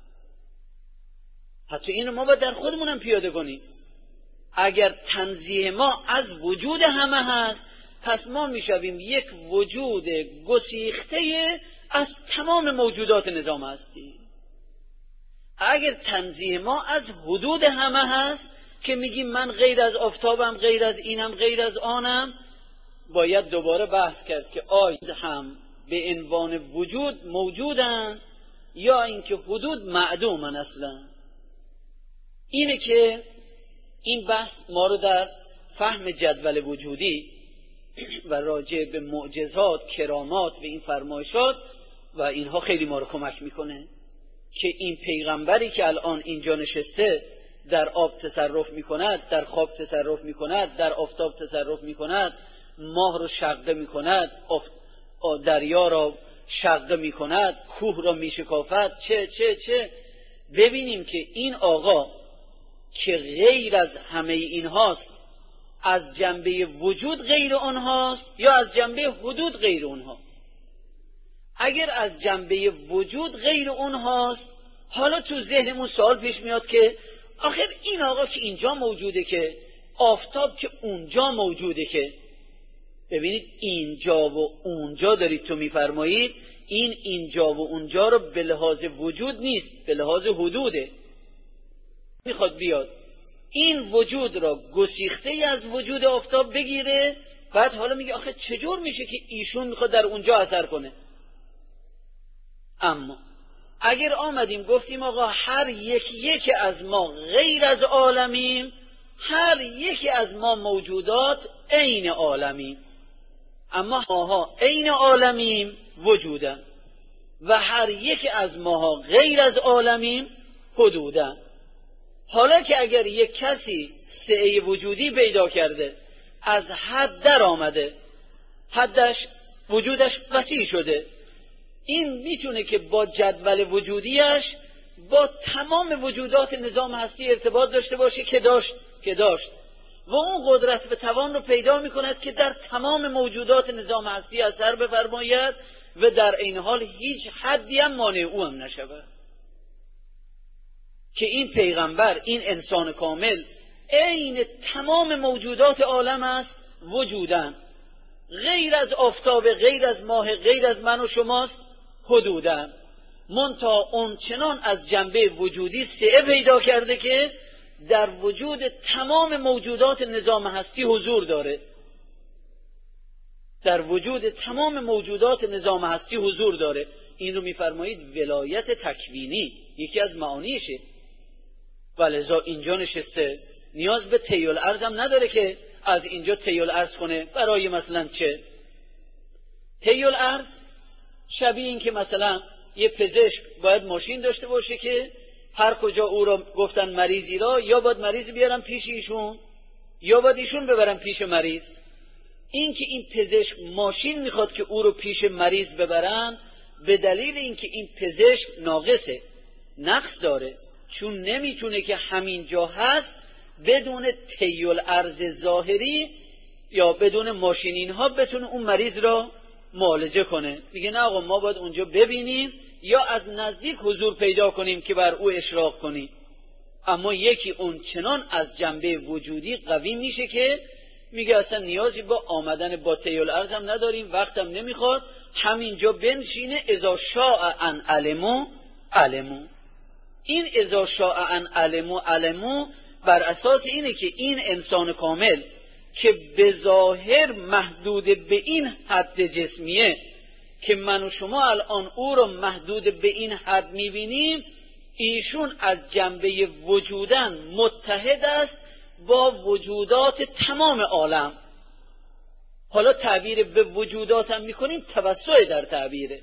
حتی اینو ما باید در خودمونم پیاده کنیم. اگر تنزیه ما از وجود همه هست، پس ما میشویم یک وجود گسیخته از تمام موجودات نظام هستی. اگر تنزیه ما از حدود همه هست که میگیم من غیر از آفتابم، غیر از اینم، غیر از آنم، باید دوباره بحث کرد که آیا هم به عنوان وجود موجودن یا اینکه حدود معدومن اصلا. اینه که این بحث ما رو در فهم جدول وجودی و راجع به معجزات، کرامات و این فرمایشات و اینها خیلی ما رو کمک میکنه که این پیغمبری که الان اینجا نشسته در آب تصرف میکند، در خواب تصرف میکند، در آفتاب تصرف میکند، ماه رو شقه میکند، دریا را شقه میکند، کوه را میشکافد، چه ببینیم که این آقا که غیر از همه اینهاست، از جنبه وجود غیر اونهاست یا از جنبه حدود غیر اونها؟ اگر از جنبه وجود غیر اونهاست، حالا تو ذهنمون سوال پیش میاد که آخر این آقا که اینجا موجوده، که آفتاب که اونجا موجوده، که ببینید اینجا و اونجا دارید تو میفرمایید، این اینجا و اونجا رو به لحاظ وجود نیست، به لحاظ حدوده. میخواد بیاد این وجود را گسیخته از وجود آفتاب بگیره، بعد حالا میگه آخه چجور میشه که ایشون میخواد در اونجا اثر کنه؟ اما اگر آمدیم گفتیم آقا هر یکی از ما غیر از عالمیم، هر یکی از ما موجودات عین عالمیم، اما ماها عین عالمیم وجودن و هر یکی از ماها غیر از عالمیم حدودن. حالا که اگر یک کسی سعه وجودی پیدا کرده، از حد در آمده، حدش وجودش وسیع شده، این میتونه که با جدول وجودیش با تمام وجودات نظام هستی ارتباط داشته باشه که داشت و اون قدرت و توان رو پیدا میکند که در تمام موجودات نظام هستی اثر بفرماید و در این حال هیچ حدی هم مانع او هم نشود. که این پیغمبر، این انسان کامل عین تمام موجودات عالم است وجودن، غیر از آفتاب، غیر از ماه، غیر از من و شماست حدودن، منتها اون چنان از جنبه وجودی سعه پیدا کرده که در وجود تمام موجودات نظام هستی حضور داره، در وجود تمام موجودات نظام هستی حضور داره. این رو میفرمایید ولایت تکوینی یکی از معانیشه. ولذا اینجا نشسته، نیاز به طی الارض هم نداره که از اینجا طی الارض کنه. برای مثلا چه؟ طی الارض شبیه این که مثلا یه پزشک باید ماشین داشته باشه که هر کجا او را گفتن مریضی را، یا باید مریض بیارن پیش ایشون یا باید ایشون ببرن پیش مریض. این که این پزشک ماشین میخواد که او رو پیش مریض ببرن، به دلیل اینکه این پزشک ناقصه، نقص داره، چون نمیتونه که همین جا هست بدون طی العرض ظاهری یا بدون ماشین اینها بتونه اون مریض را معالجه کنه. میگه نه آقا، ما باید اونجا ببینیم یا از نزدیک حضور پیدا کنیم که بر او اشراق کنیم. اما یکی اون چنان از جنبه وجودی قوی میشه که میگه اصلا نیازی با آمدن با طی العرض هم نداریم، وقتم نمیخواد، همینجا بنشینه. اذا شاء ان علمو علمو. این اذا شاء ان علمو علمو بر اساس اینه که این انسان کامل که به ظاهر محدود به این حد جسمیه که من و شما الان او رو محدود به این حد میبینیم، ایشون از جنبه وجودن متحد است با وجودات تمام عالم. حالا تعبیر به وجودات هم میکنیم، توسع در تعبیره.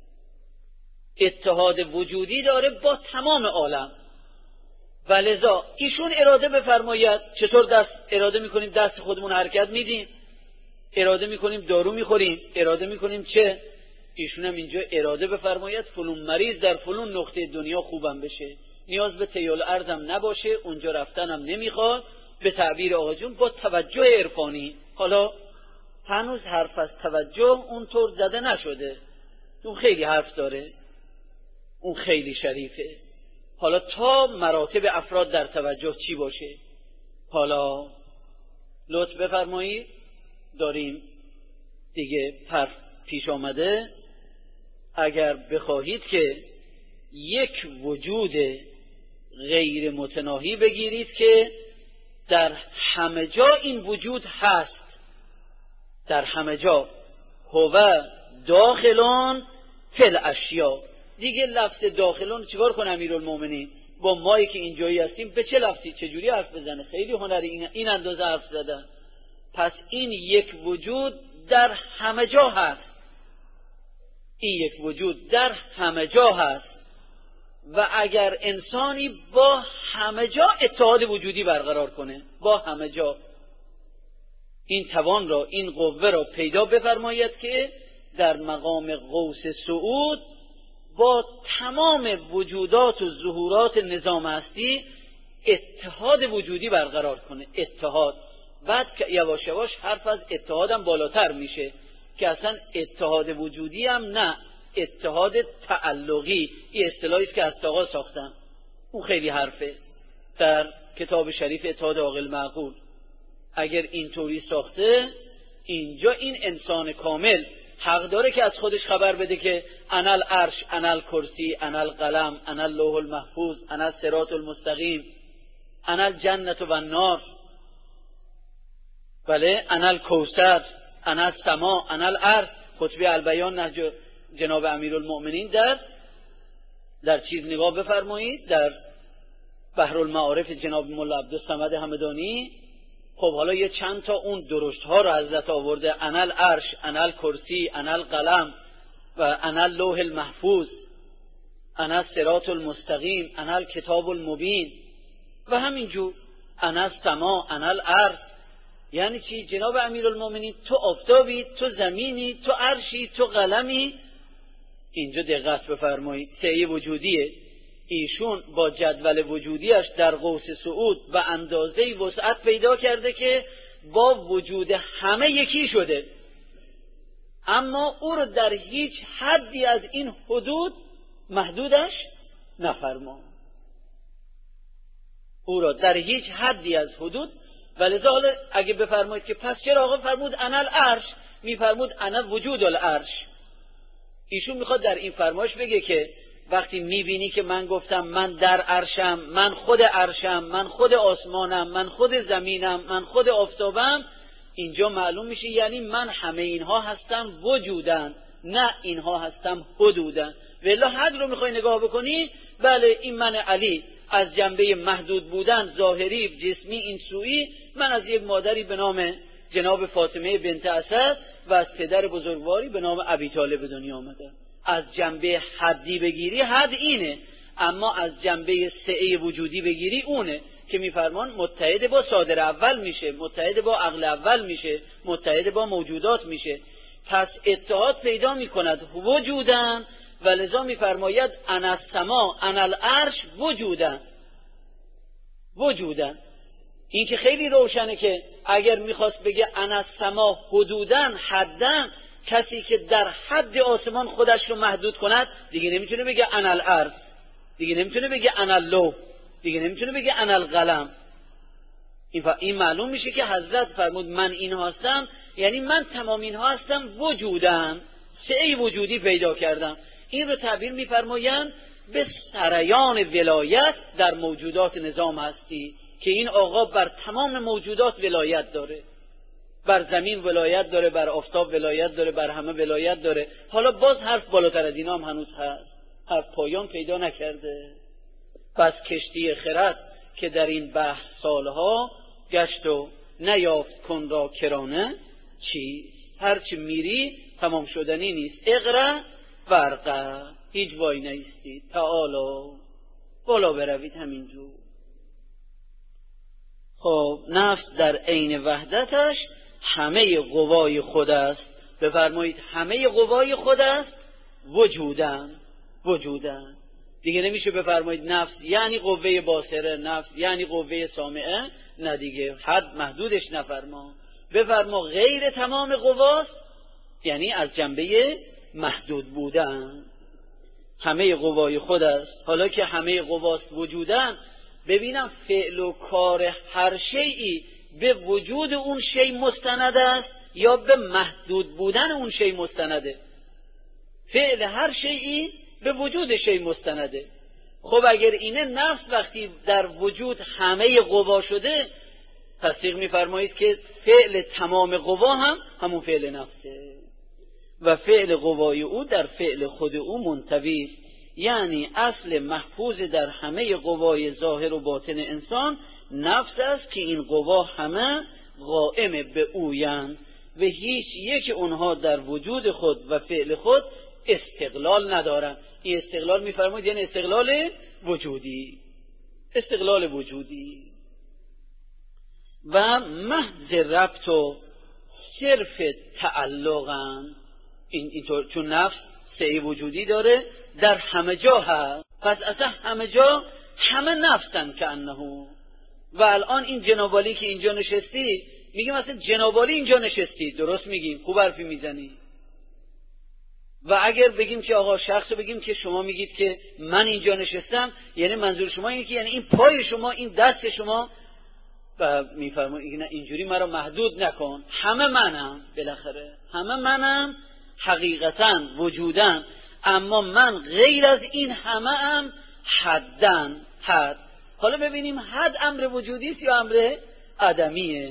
اتحاد وجودی داره با تمام عالم. ولذا ایشون اراده بفرماید. چطور دست اراده میکنیم؟ دست خودمون حرکت میدیم، اراده میکنیم دارو میخوریم، اراده میکنیم چه؟ ایشون هم اینجا اراده بفرماید فلون مریض در فلون نقطه دنیا خوبم بشه، نیاز به طی العرض هم نباشه، اونجا رفتنم نمیخواد، به تعبیر آقا جون با توجه عرفانی. حالا هنوز حرف از توجه اونطور زده نشده، اون خیلی حرف داره، اون خیلی شریفه. حالا تا مراتب افراد در توجه چی باشه؟ حالا لطف بفرمایید، داریم دیگه پیش آمده. اگر بخواهید که یک وجود غیر متناهی بگیرید که در همه جا این وجود هست، در همه جا، هو داخلون فی الاشیا. دیگه لفظ داخلون چیکار کنه امیرالمومنین؟ با مایی که اینجایی هستیم به چه لفظی چجوری حرف بزنه؟ خیلی هنری این اندازه حرف زدن. پس این یک وجود در همه جا هست، این یک وجود در همه جا هست. و اگر انسانی با همه جا اتحاد وجودی برقرار کنه، با همه جا، این توان را، این قوه را پیدا بفرماید که در مقام قوس صعود با تمام وجودات و ظهورات نظام هستی اتحاد وجودی برقرار کنه. اتحاد. بعد یواش یواش حرف از اتحادم بالاتر میشه که اصلا اتحاد وجودی هم نه، اتحاد تعلقی. این اصطلاحی است که از آقا ساختن، اون خیلی حرفه. در کتاب شریف اتحاد عاقل معقول اگر اینطوری ساخته، اینجا این انسان کامل حق داره که از خودش خبر بده که انا العرش، انا الکرسی، انا القلم، انا اللوح المحفوظ، انا الصراط المستقیم، انا الجنة و النار، بله، انا الکوثر، انا السما، انا الارض. خطبه البیان نهج جناب امیرالمؤمنین در چیز نگاه بفرمایید، در بحر المعارف جناب مولا عبدالصمد همدانی. خب حالا یه چند تا اون درشت ها رو حضرت آورده، انا العرش، انا الکرسی، انا القلم و انا اللوح المحفوظ، انا الصراط المستقیم، انا الکتاب المبین و همینجور انا السما، انا الارض. یعنی چی؟ جناب امیرالمومنین تو آفتابی، تو زمینی، تو عرشی، تو قلمی. اینجا دقت بفرمایید، سعی وجودیه. ایشون با جدول وجودیش در قوس صعود به اندازه‌ای وسعت پیدا کرده که با وجود همه یکی شده، اما او رو در هیچ حدی از این حدود محدودش نفرما، او را در هیچ حدی از حدود. ولذا حالا اگه بفرمایید که پس چرا آقا فرمود انا العرش، میفرمود انا وجود العرش. ایشون میخواد در این فرمایش بگه که وقتی میبینی که من گفتم من در عرشم، من خود عرشم، من خود آسمانم، من خود زمینم، من خود آفتابم، اینجا معلوم میشه یعنی من همه اینها هستم وجودن، نه اینها هستم حدودن. والله حد رو میخوای نگاه بکنی، بله این من علی از جنبه محدود بودن ظاهری جسمی این سویی، من از یک مادری به نام جناب فاطمه بنت اسد و از پدر بزرگواری به نام ابی طالب به دنیا آمده. از جنبه حدی بگیری حد اینه، اما از جنبه سعی وجودی بگیری اونه. که میفرمان متحد با صادر اول میشه، متحد با عقل اول میشه، متحد با موجودات میشه. پس اتحاد پیدا میکند وجودن و لذا میفرماید انا السما انا العرش وجودن. این که خیلی روشنه که اگر میخواست بگه انا السما حدودن حدن، کسی که در حد آسمان خودش رو محدود کند دیگه نمیتونه بگه انا الارض، دیگه نمیتونه بگه انا اللوح، دیگه نمیتونه بگه انا القلم. این معلوم میشه که حضرت فرمود من اینها هستم، یعنی من تمام اینها هستم وجودن، سعی وجودی پیدا کردم. این رو تعبیر میفرمایند به سریان ولایت در موجودات نظام هستی، که این آقا بر تمام موجودات ولایت داره، بر زمین ولایت داره، بر آفتاب ولایت داره، بر همه ولایت داره. حالا باز حرف بالاتر از اینا هم هنوز هست، حرف پایان پیدا نکرده. پس کشتی خرد که در این بحر سالها گشت و نیافت کن را کرانه چیست، هرچی میری تمام شدنی نیست. اقرا ورقه، هیچ وای نیستید، تعالی بالا بروید همینجور. خب نفس در عین وحدتش همه قوای خود است. بفرمایید همه قوای خود است وجودن. دیگه نمیشه بفرمایید نفس یعنی قوه باصره، نفس یعنی قوه سامعه، نه دیگه، حد محدودش نفرما. بفرما غیر تمام قواست، یعنی از جنبه محدود بودن. همه قوای خود است. حالا که همه قواست وجودن، ببینم فعل و کار هر شیئی به وجود اون شی مستند است یا به محدود بودن اون شی مستنده. فعل هر شیئی به وجود شی مستنده. خب اگر اینه، نفس وقتی در وجود همه قوا شده، تصدیق می‌فرمایید که فعل تمام قوا هم همون فعل نفسه و فعل قوای او در فعل خود او منطوی است. یعنی اصل محفوظ در همه قوای ظاهر و باطن انسان نفس است که این قوا همه قائم به اویند و هیچ یک اونها در وجود خود و فعل خود استقلال ندارند. این استقلال می‌فرماید یعنی استقلال وجودی و محض ربط و صرف تعلقن. اینطور چون نفس سعی وجودی داره، در همه جا هست، پس اصلا همه جا همه نفسن که انهو. و الان این جنابالی که اینجا نشستی، میگیم اصلا جنابالی اینجا نشستی، درست میگیم، خوب حرفی میزنی. و اگر بگیم که آقا شخص بگیم که شما میگید که من اینجا نشستم، یعنی منظور شما اینه که یعنی این پای شما، این دست شما، و میفرمایید نه اینجوری مرا محدود نکن، همه منم، بالاخره همه منم حقیقتا وجودن، اما من غیر از این همه ام حد. حالا ببینیم حد امر وجودی است یا امر عدمیه.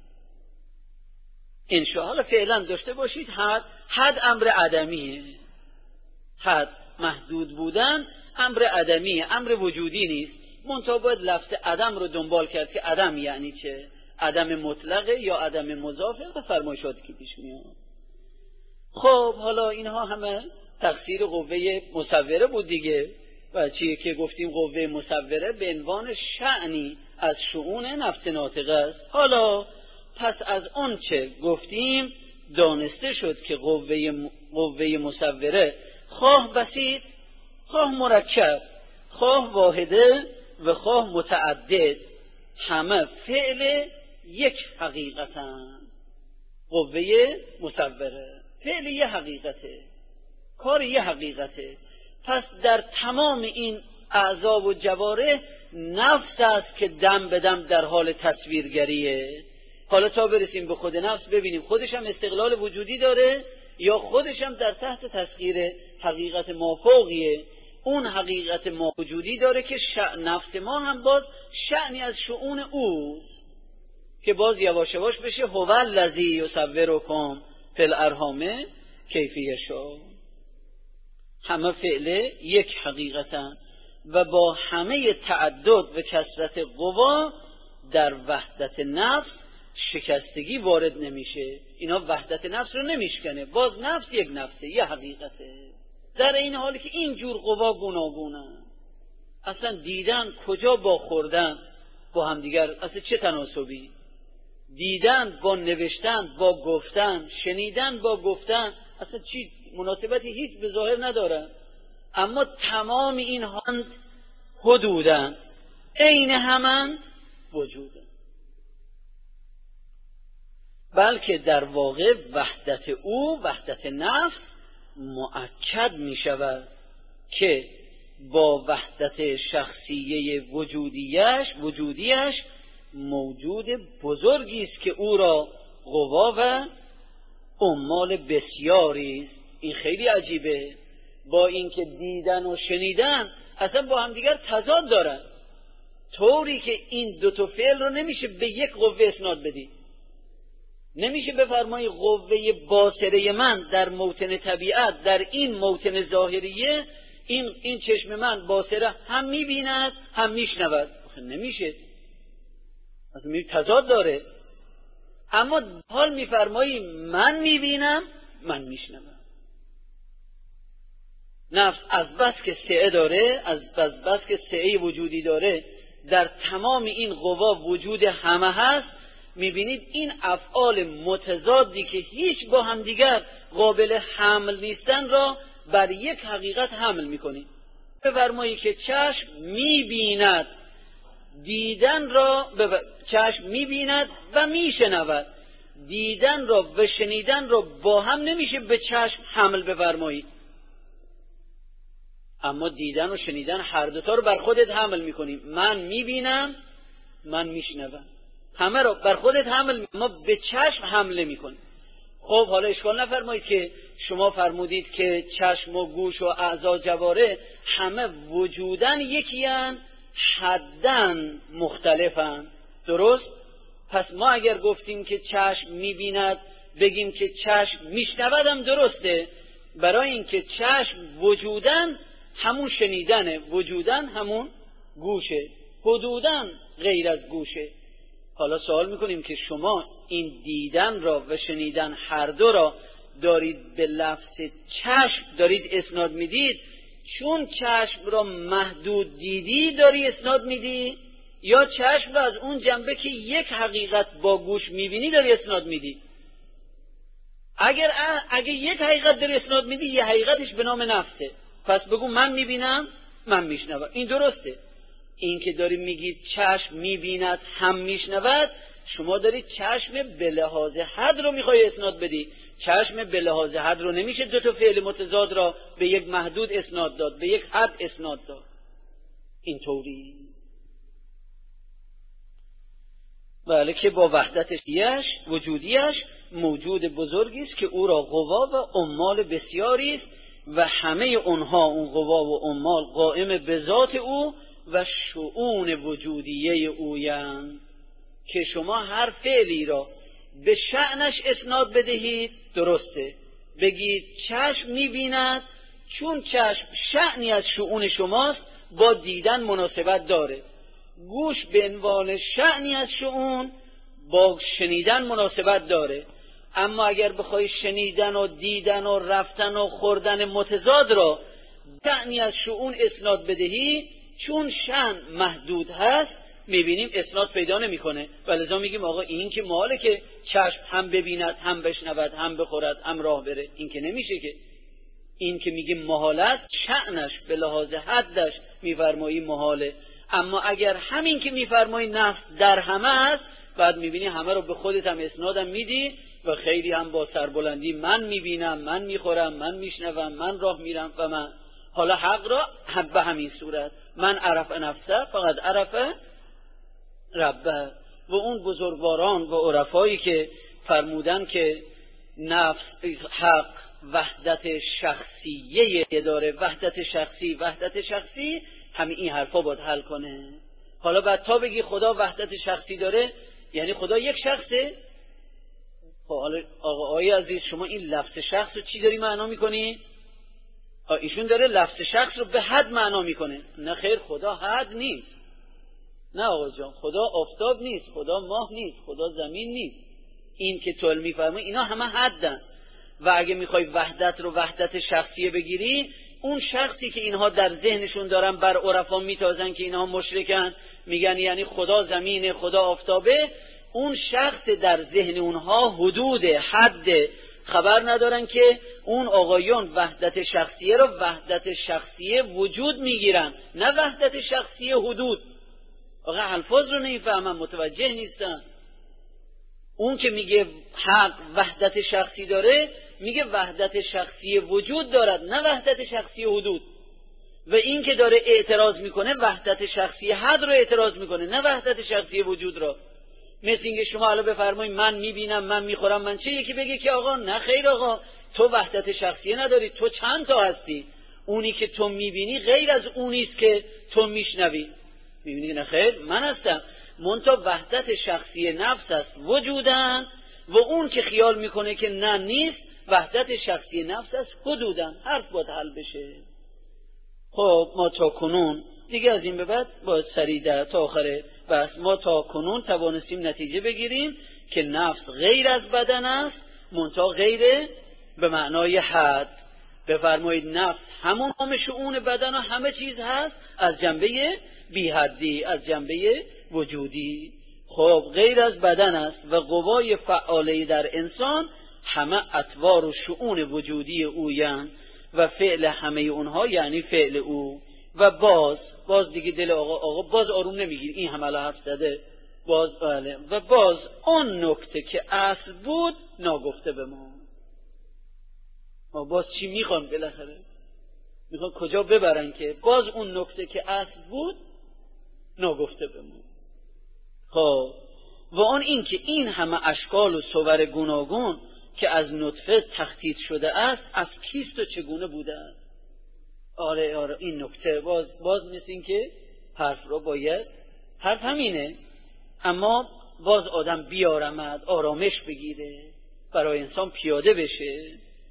انشاءالله فعلا داشته باشید حد امر عدمیه. حد محدود بودن امر عدمیه، امر وجودی نیست. منتها باید لفظ عدم رو دنبال کرد که عدم یعنی چه، عدم مطلقه یا عدم مضافه و فرمایشاتی که پیش میاد. خب حالا اینها همه تقصیر قوه مصوره بود دیگه. و چیه که گفتیم قوه مصوره به عنوان شأنی از شؤون نفس ناطقه است. حالا پس از اون چه گفتیم دانسته شد که قوه مصوره خواه بسیط، خواه مرکب، خواه واحده و خواه متعدد، همه فعل یک حقیقتن. قوه مصوره فعل یه حقیقته، کار یه حقیقته. پس در تمام این اعضا و جوارح نفس است که دم به دم در حال تصویرگریه. حالا تا برسیم به خود نفس ببینیم خودش هم استقلال وجودی داره یا خودش هم در تحت تسخیر حقیقت مافوقیه. اون حقیقت ما وجودی داره که نفس ما هم باز شأنی از شؤون او که باز یواش یواش بشه هو الذی یصورکم فی الارحام کیف یشاء. همه فعل یک حقیقتن و با همه تعدد و کثرت قوا در وحدت نفس شکستگی وارد نمیشه. اینا وحدت نفس رو نمیشکنه، باز نفس یک نفسه، یه حقیقته. در این حالی که اینجور قوا گوناگونن، اصلا دیدن کجا با خوردن با همدیگر اصلا چه تناسبی؟ دیدن با نوشتن با گفتن، شنیدن با گفتن اصلا چی مناسبتی هیچ به ظاهر نداره. اما تمام این هند حدودن، عین همان وجودن. بلکه در واقع وحدت او، وحدت نفس مؤکد می شود که با وحدت شخصیه وجودیش موجود بزرگی است که او را قوا و عمال بسیاری است. این خیلی عجیبه، با اینکه دیدن و شنیدن اصلا با هم دیگر تضاد دارن، طوری که این دو تا فعل رو نمیشه به یک قوه اسناد بدی. نمیشه بفرمایی قوه باصره من در موطن طبیعت، در این موطن ظاهریه، این چشم من باصره هم میبیند هم میشنود. نمیشه، اصلا تضاد داره. اما حال میفرمایی من میبینم من میشنوم. نفس از بس که سعه داره، از بس که سعه وجودی داره، در تمام این قوا وجود همه هست. میبینید این افعال متضادی که هیچ با هم دیگر قابل حمل نیستن را بر یک حقیقت حمل میکنید. بفرمایی که چشم میبیند دیدن را چشم میبیند و میشنود. دیدن را و شنیدن را با هم نمیشه به چشم حمل بفرمایی، اما دیدن و شنیدن هر دوتا رو بر خودت حمل میکنیم. من میبینم من میشنوم، همه رو بر خودت حمل، ما به چشم حمله میکنیم. خب حالا اشکال نفرمایید که شما فرمودید که چشم و گوش و اعضا جواره همه وجودن یکیان، حدن مختلفن. درست؟ پس ما اگر گفتیم که چشم میبیند بگیم که چشم میشنود هم درسته، برای اینکه چشم وجودن همون شنیدنه، وجودن همون گوشه، حدودن غیر از گوشه. حالا سوال میکنیم که شما این دیدن را و شنیدن هر دو را دارید به لفظ چشم دارید اسناد میدید، چون چشم را محدود دیدی داری اسناد میدی، یا چشم را از اون جنبه که یک حقیقت با گوش میبینی داری اسناد میدی؟ اگه یک حقیقت داری اسناد میدی، یه حقیقتش به نام نفسه، پس بگو من میبینم من میشنوم. این درسته. این که داری میگید چشم میبیند هم میشنود، شما دارید چشم به لحاظ حد رو میخوای اسناد بدی. چشم به لحاظ حد رو نمیشه دو تا فعل متضاد را به یک محدود اسناد داد، به یک حد اسناد داد. اینطوری بله که با وحدت وجودیش موجود بزرگی است که او را قوا و عمال بسیاری است و همه اونها، اون قوا و عمال، قائم به ذات او و شؤون وجودیه اویند. که شما هر فعلی را به شأنش اسناد بدهید درسته، بگید چشم میبیند چون چشم شأنی از شؤون شماست با دیدن مناسبت داره، گوش به عنوان شأنی از شؤون با شنیدن مناسبت داره. اما اگر بخوای شنیدن و دیدن و رفتن و خوردن متضاد را شأنی از شؤون اسناد بدهی، چون شأن محدود هست میبینیم اسناد پیدا نمیکنه و لذا میگیم آقا این که محاله که چشم هم ببیند هم بشنود هم بخورد هم راه بره. این که نمیشه، که این که میگیم محالت شأنش به لحاظ حدش میفرمایی محاله. اما اگر همین که میفرمایی نفس در همه است، بعد میبینی همه رو به خودت هم اسنادم میدی و خیلی هم با سربلندی من میبینم من میخورم من میشنوم من راه میرم و من. حالا حق را به همین صورت من عرف نفسه فقط عرف ربه. و اون بزرگواران و عرفایی که فرمودن که نفس حق وحدت شخصیه داره، وحدت شخصی همین این حرفا باید حل کنه. حالا بعد تا بگی خدا وحدت شخصی داره یعنی خدا یک شخصه. حالا آقای عزیز شما این لفظ شخص رو چی داری معنا میکنی؟ ایشون داره لفظ شخص رو به حد معنا میکنه. نه خیر، خدا حد نیست. نه آقا جان، خدا آفتاب نیست، خدا ماه نیست، خدا زمین نیست. این که تو میفهمی اینا همه حدن. و اگه میخوای وحدت رو وحدت شخصیه بگیری، اون شخصی که اینها در ذهنشون دارن بر عرفا میتازن که اینها مشرکن میگن یعنی خدا زمین، خدا آفتابه، اون شخص در ذهن اونها حدود حد خبر ندارن که اون آقایون وحدت شخصیه رو وحدت شخصیه وجود میگیرن، نه وحدت شخصیه حدود. آقا الفاظ رو نمیفهمن، متوجه نیستن. اون که میگه حق وحدت شخصی داره، میگه وحدت شخصی وجود دارد، نه وحدت شخصی حدود. و این که داره اعتراض میکنه وحدت شخصی حد رو اعتراض میکنه، نه وحدت شخصی وجود رو. مثل اینکه شما الان بفرمایید من میبینم، من میخورم، من چه، یکی بگه که آقا نه خیر آقا، تو وحدت شخصی نداری، تو چند تا هستی، اونی که تو میبینی غیر از اونیست که تو میشنوی. میبینی نه خیر من هستم، منتها وحدت شخصی نفس است وجودن، و اون که خیال میکنه که نه نیست، وحدت شخصی نفس است حدودن. حرف باید حل بشه. خب ما تا کنون دیگه از این به بعد باید سریع تا آخر بس، ما تا کنون توانستیم نتیجه بگیریم که نفس غیر از بدن است، منتها غیر به معنای حد. بفرمایید نفس همون شؤون بدن و همه چیز هست از جنبه بی حدی، از جنبه وجودی. خب غیر از بدن است و قوای فعاله در انسان همه اطوار و شؤون وجودی اویند و فعل همه اونها یعنی فعل او. و باز دیگه دل آقا باز آروم نمیگیر، این همه حرف زده باز بله. و باز اون نکته که اصل بود ناگفته بمون. ما باز چی میخوان بالاخره؟ میخوان کجا ببرن که باز اون نکته که اصل بود ناگفته بمون. خب و اون این که این همه اشکال و صور گوناگون که از نطفه تخطیط شده است از کیست و چگونه بوده است. آره این نکته باز مثل این که حرف رو باید، حرف همینه، اما باز آدم بیارمد، آرامش بگیره، برای انسان پیاده بشه.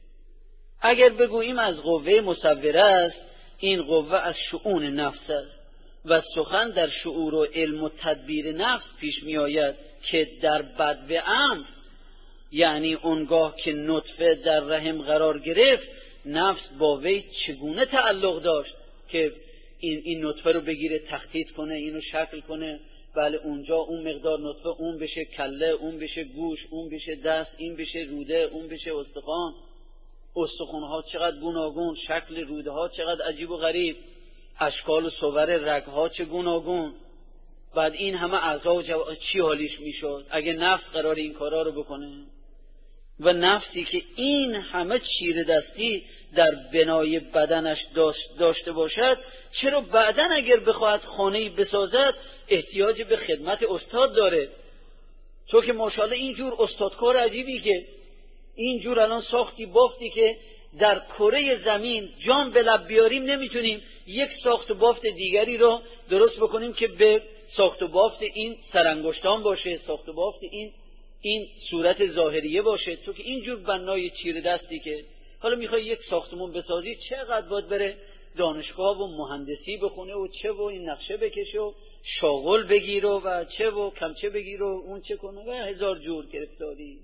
اگر بگوییم از قوه مصوره است، این قوه از شؤون نفس است و سخن در شعور و علم و تدبیر نفس پیش می آید که در بدو امر، یعنی اونگاه که نطفه در رحم قرار گرفت نفس با وی چگونه تعلق داشت که این نطفه رو بگیره تخطیط کنه، اینو شکل کنه، بله اونجا اون مقدار نطفه، اون بشه کله، اون بشه گوش، اون بشه دست، این بشه روده، اون بشه استخوان، استخوان‌ها چقدر گوناگون، شکل روده ها چقدر عجیب و غریب، اشکال و صور رگ‌ها چه گوناگون. بعد این همه اعضا چی حالیش میشد اگه نفس قرار این کارا رو بکنه؟ و نفسی که این همه چیره دستی در بنای بدنش داشته باشد، چرا بعدن اگر بخواهد خانه‌ای بسازد احتیاج به خدمت استاد داره؟ تو که ماشاءالله اینجور استادکار عجیبی که اینجور الان ساختی بافتی که در کره زمین جان به لب بیاریم نمیتونیم یک ساخت و بافت دیگری رو درست بکنیم که به ساخت و بافت این سرانگشتان باشه، ساخت و بافت این صورت ظاهریه باشه. تو که اینجور بنای چیره دستی که حالا میخوای یک ساختمون بسازی، چقدر باید بره دانشگاه و مهندسی بخونه و چه و این نقشه بکشه و شاغل بگیره و چه و کمچه بگیره و اون چه کنه و هزار جور گرفتاری.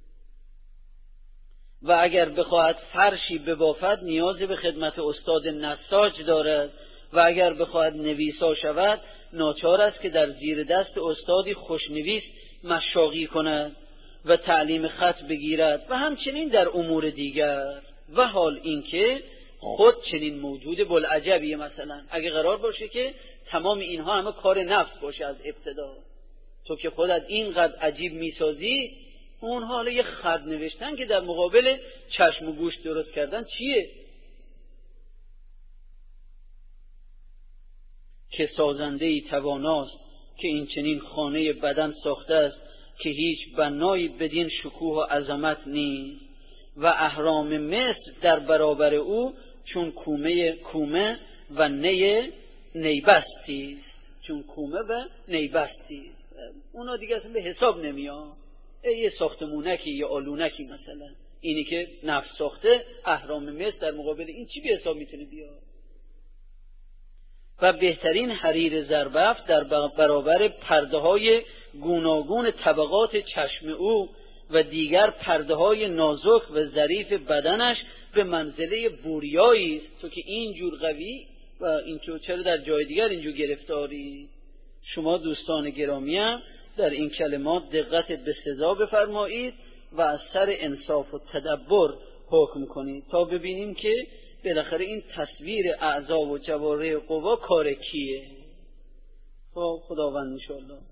و اگر بخواهد فرشی ببافد نیاز به خدمت استاد نساج دارد و اگر بخواهد نویسا شود ناچار است که در زیر دست استادی خوشنویس مشاغی کند و تعلیم خط بگیرد و همچنین در امور دیگر. و حال این که خود چنین موجود بلعجبیه، مثلا اگه قرار باشه که تمام اینها همه کار نفس باشه از ابتدا، تو که خودت اینقدر عجیب میسازی، اون حالا یه خط نوشتن که در مقابل چشم و گوش درست کردن چیه؟ که سازنده‌ای تواناست که این چنین خانه بدن ساخته است که هیچ بنایی بدین شکوه و عظمت نیست و اهرام مصر در برابر او چون کومه و نیبستی است، چون کومه و نیبستی است. اونا دیگه اصلا به حساب نمیاد. یه ساختمونکی یا آلونکی مثلا اینی که نفس ساخته، اهرام مصر در مقابل این چی به حساب میتونه بیاد؟ و بهترین حریر زربفت در برابر پرده های گوناگون طبقات چشم او و دیگر پرده های نازک و ظریف بدنش به منزله بوریایی است. تو که اینجور قوی و اینجور چرا در جای دیگر اینجور گرفتاری؟ شما دوستان گرامی هم در این کلمات دقت به سزا بفرمایید و از سر انصاف و تدبر حکم کنید تا ببینیم که بالاخره این تصویر اعضا و جواره قوا کار کیه. خب خداوند انشاءالله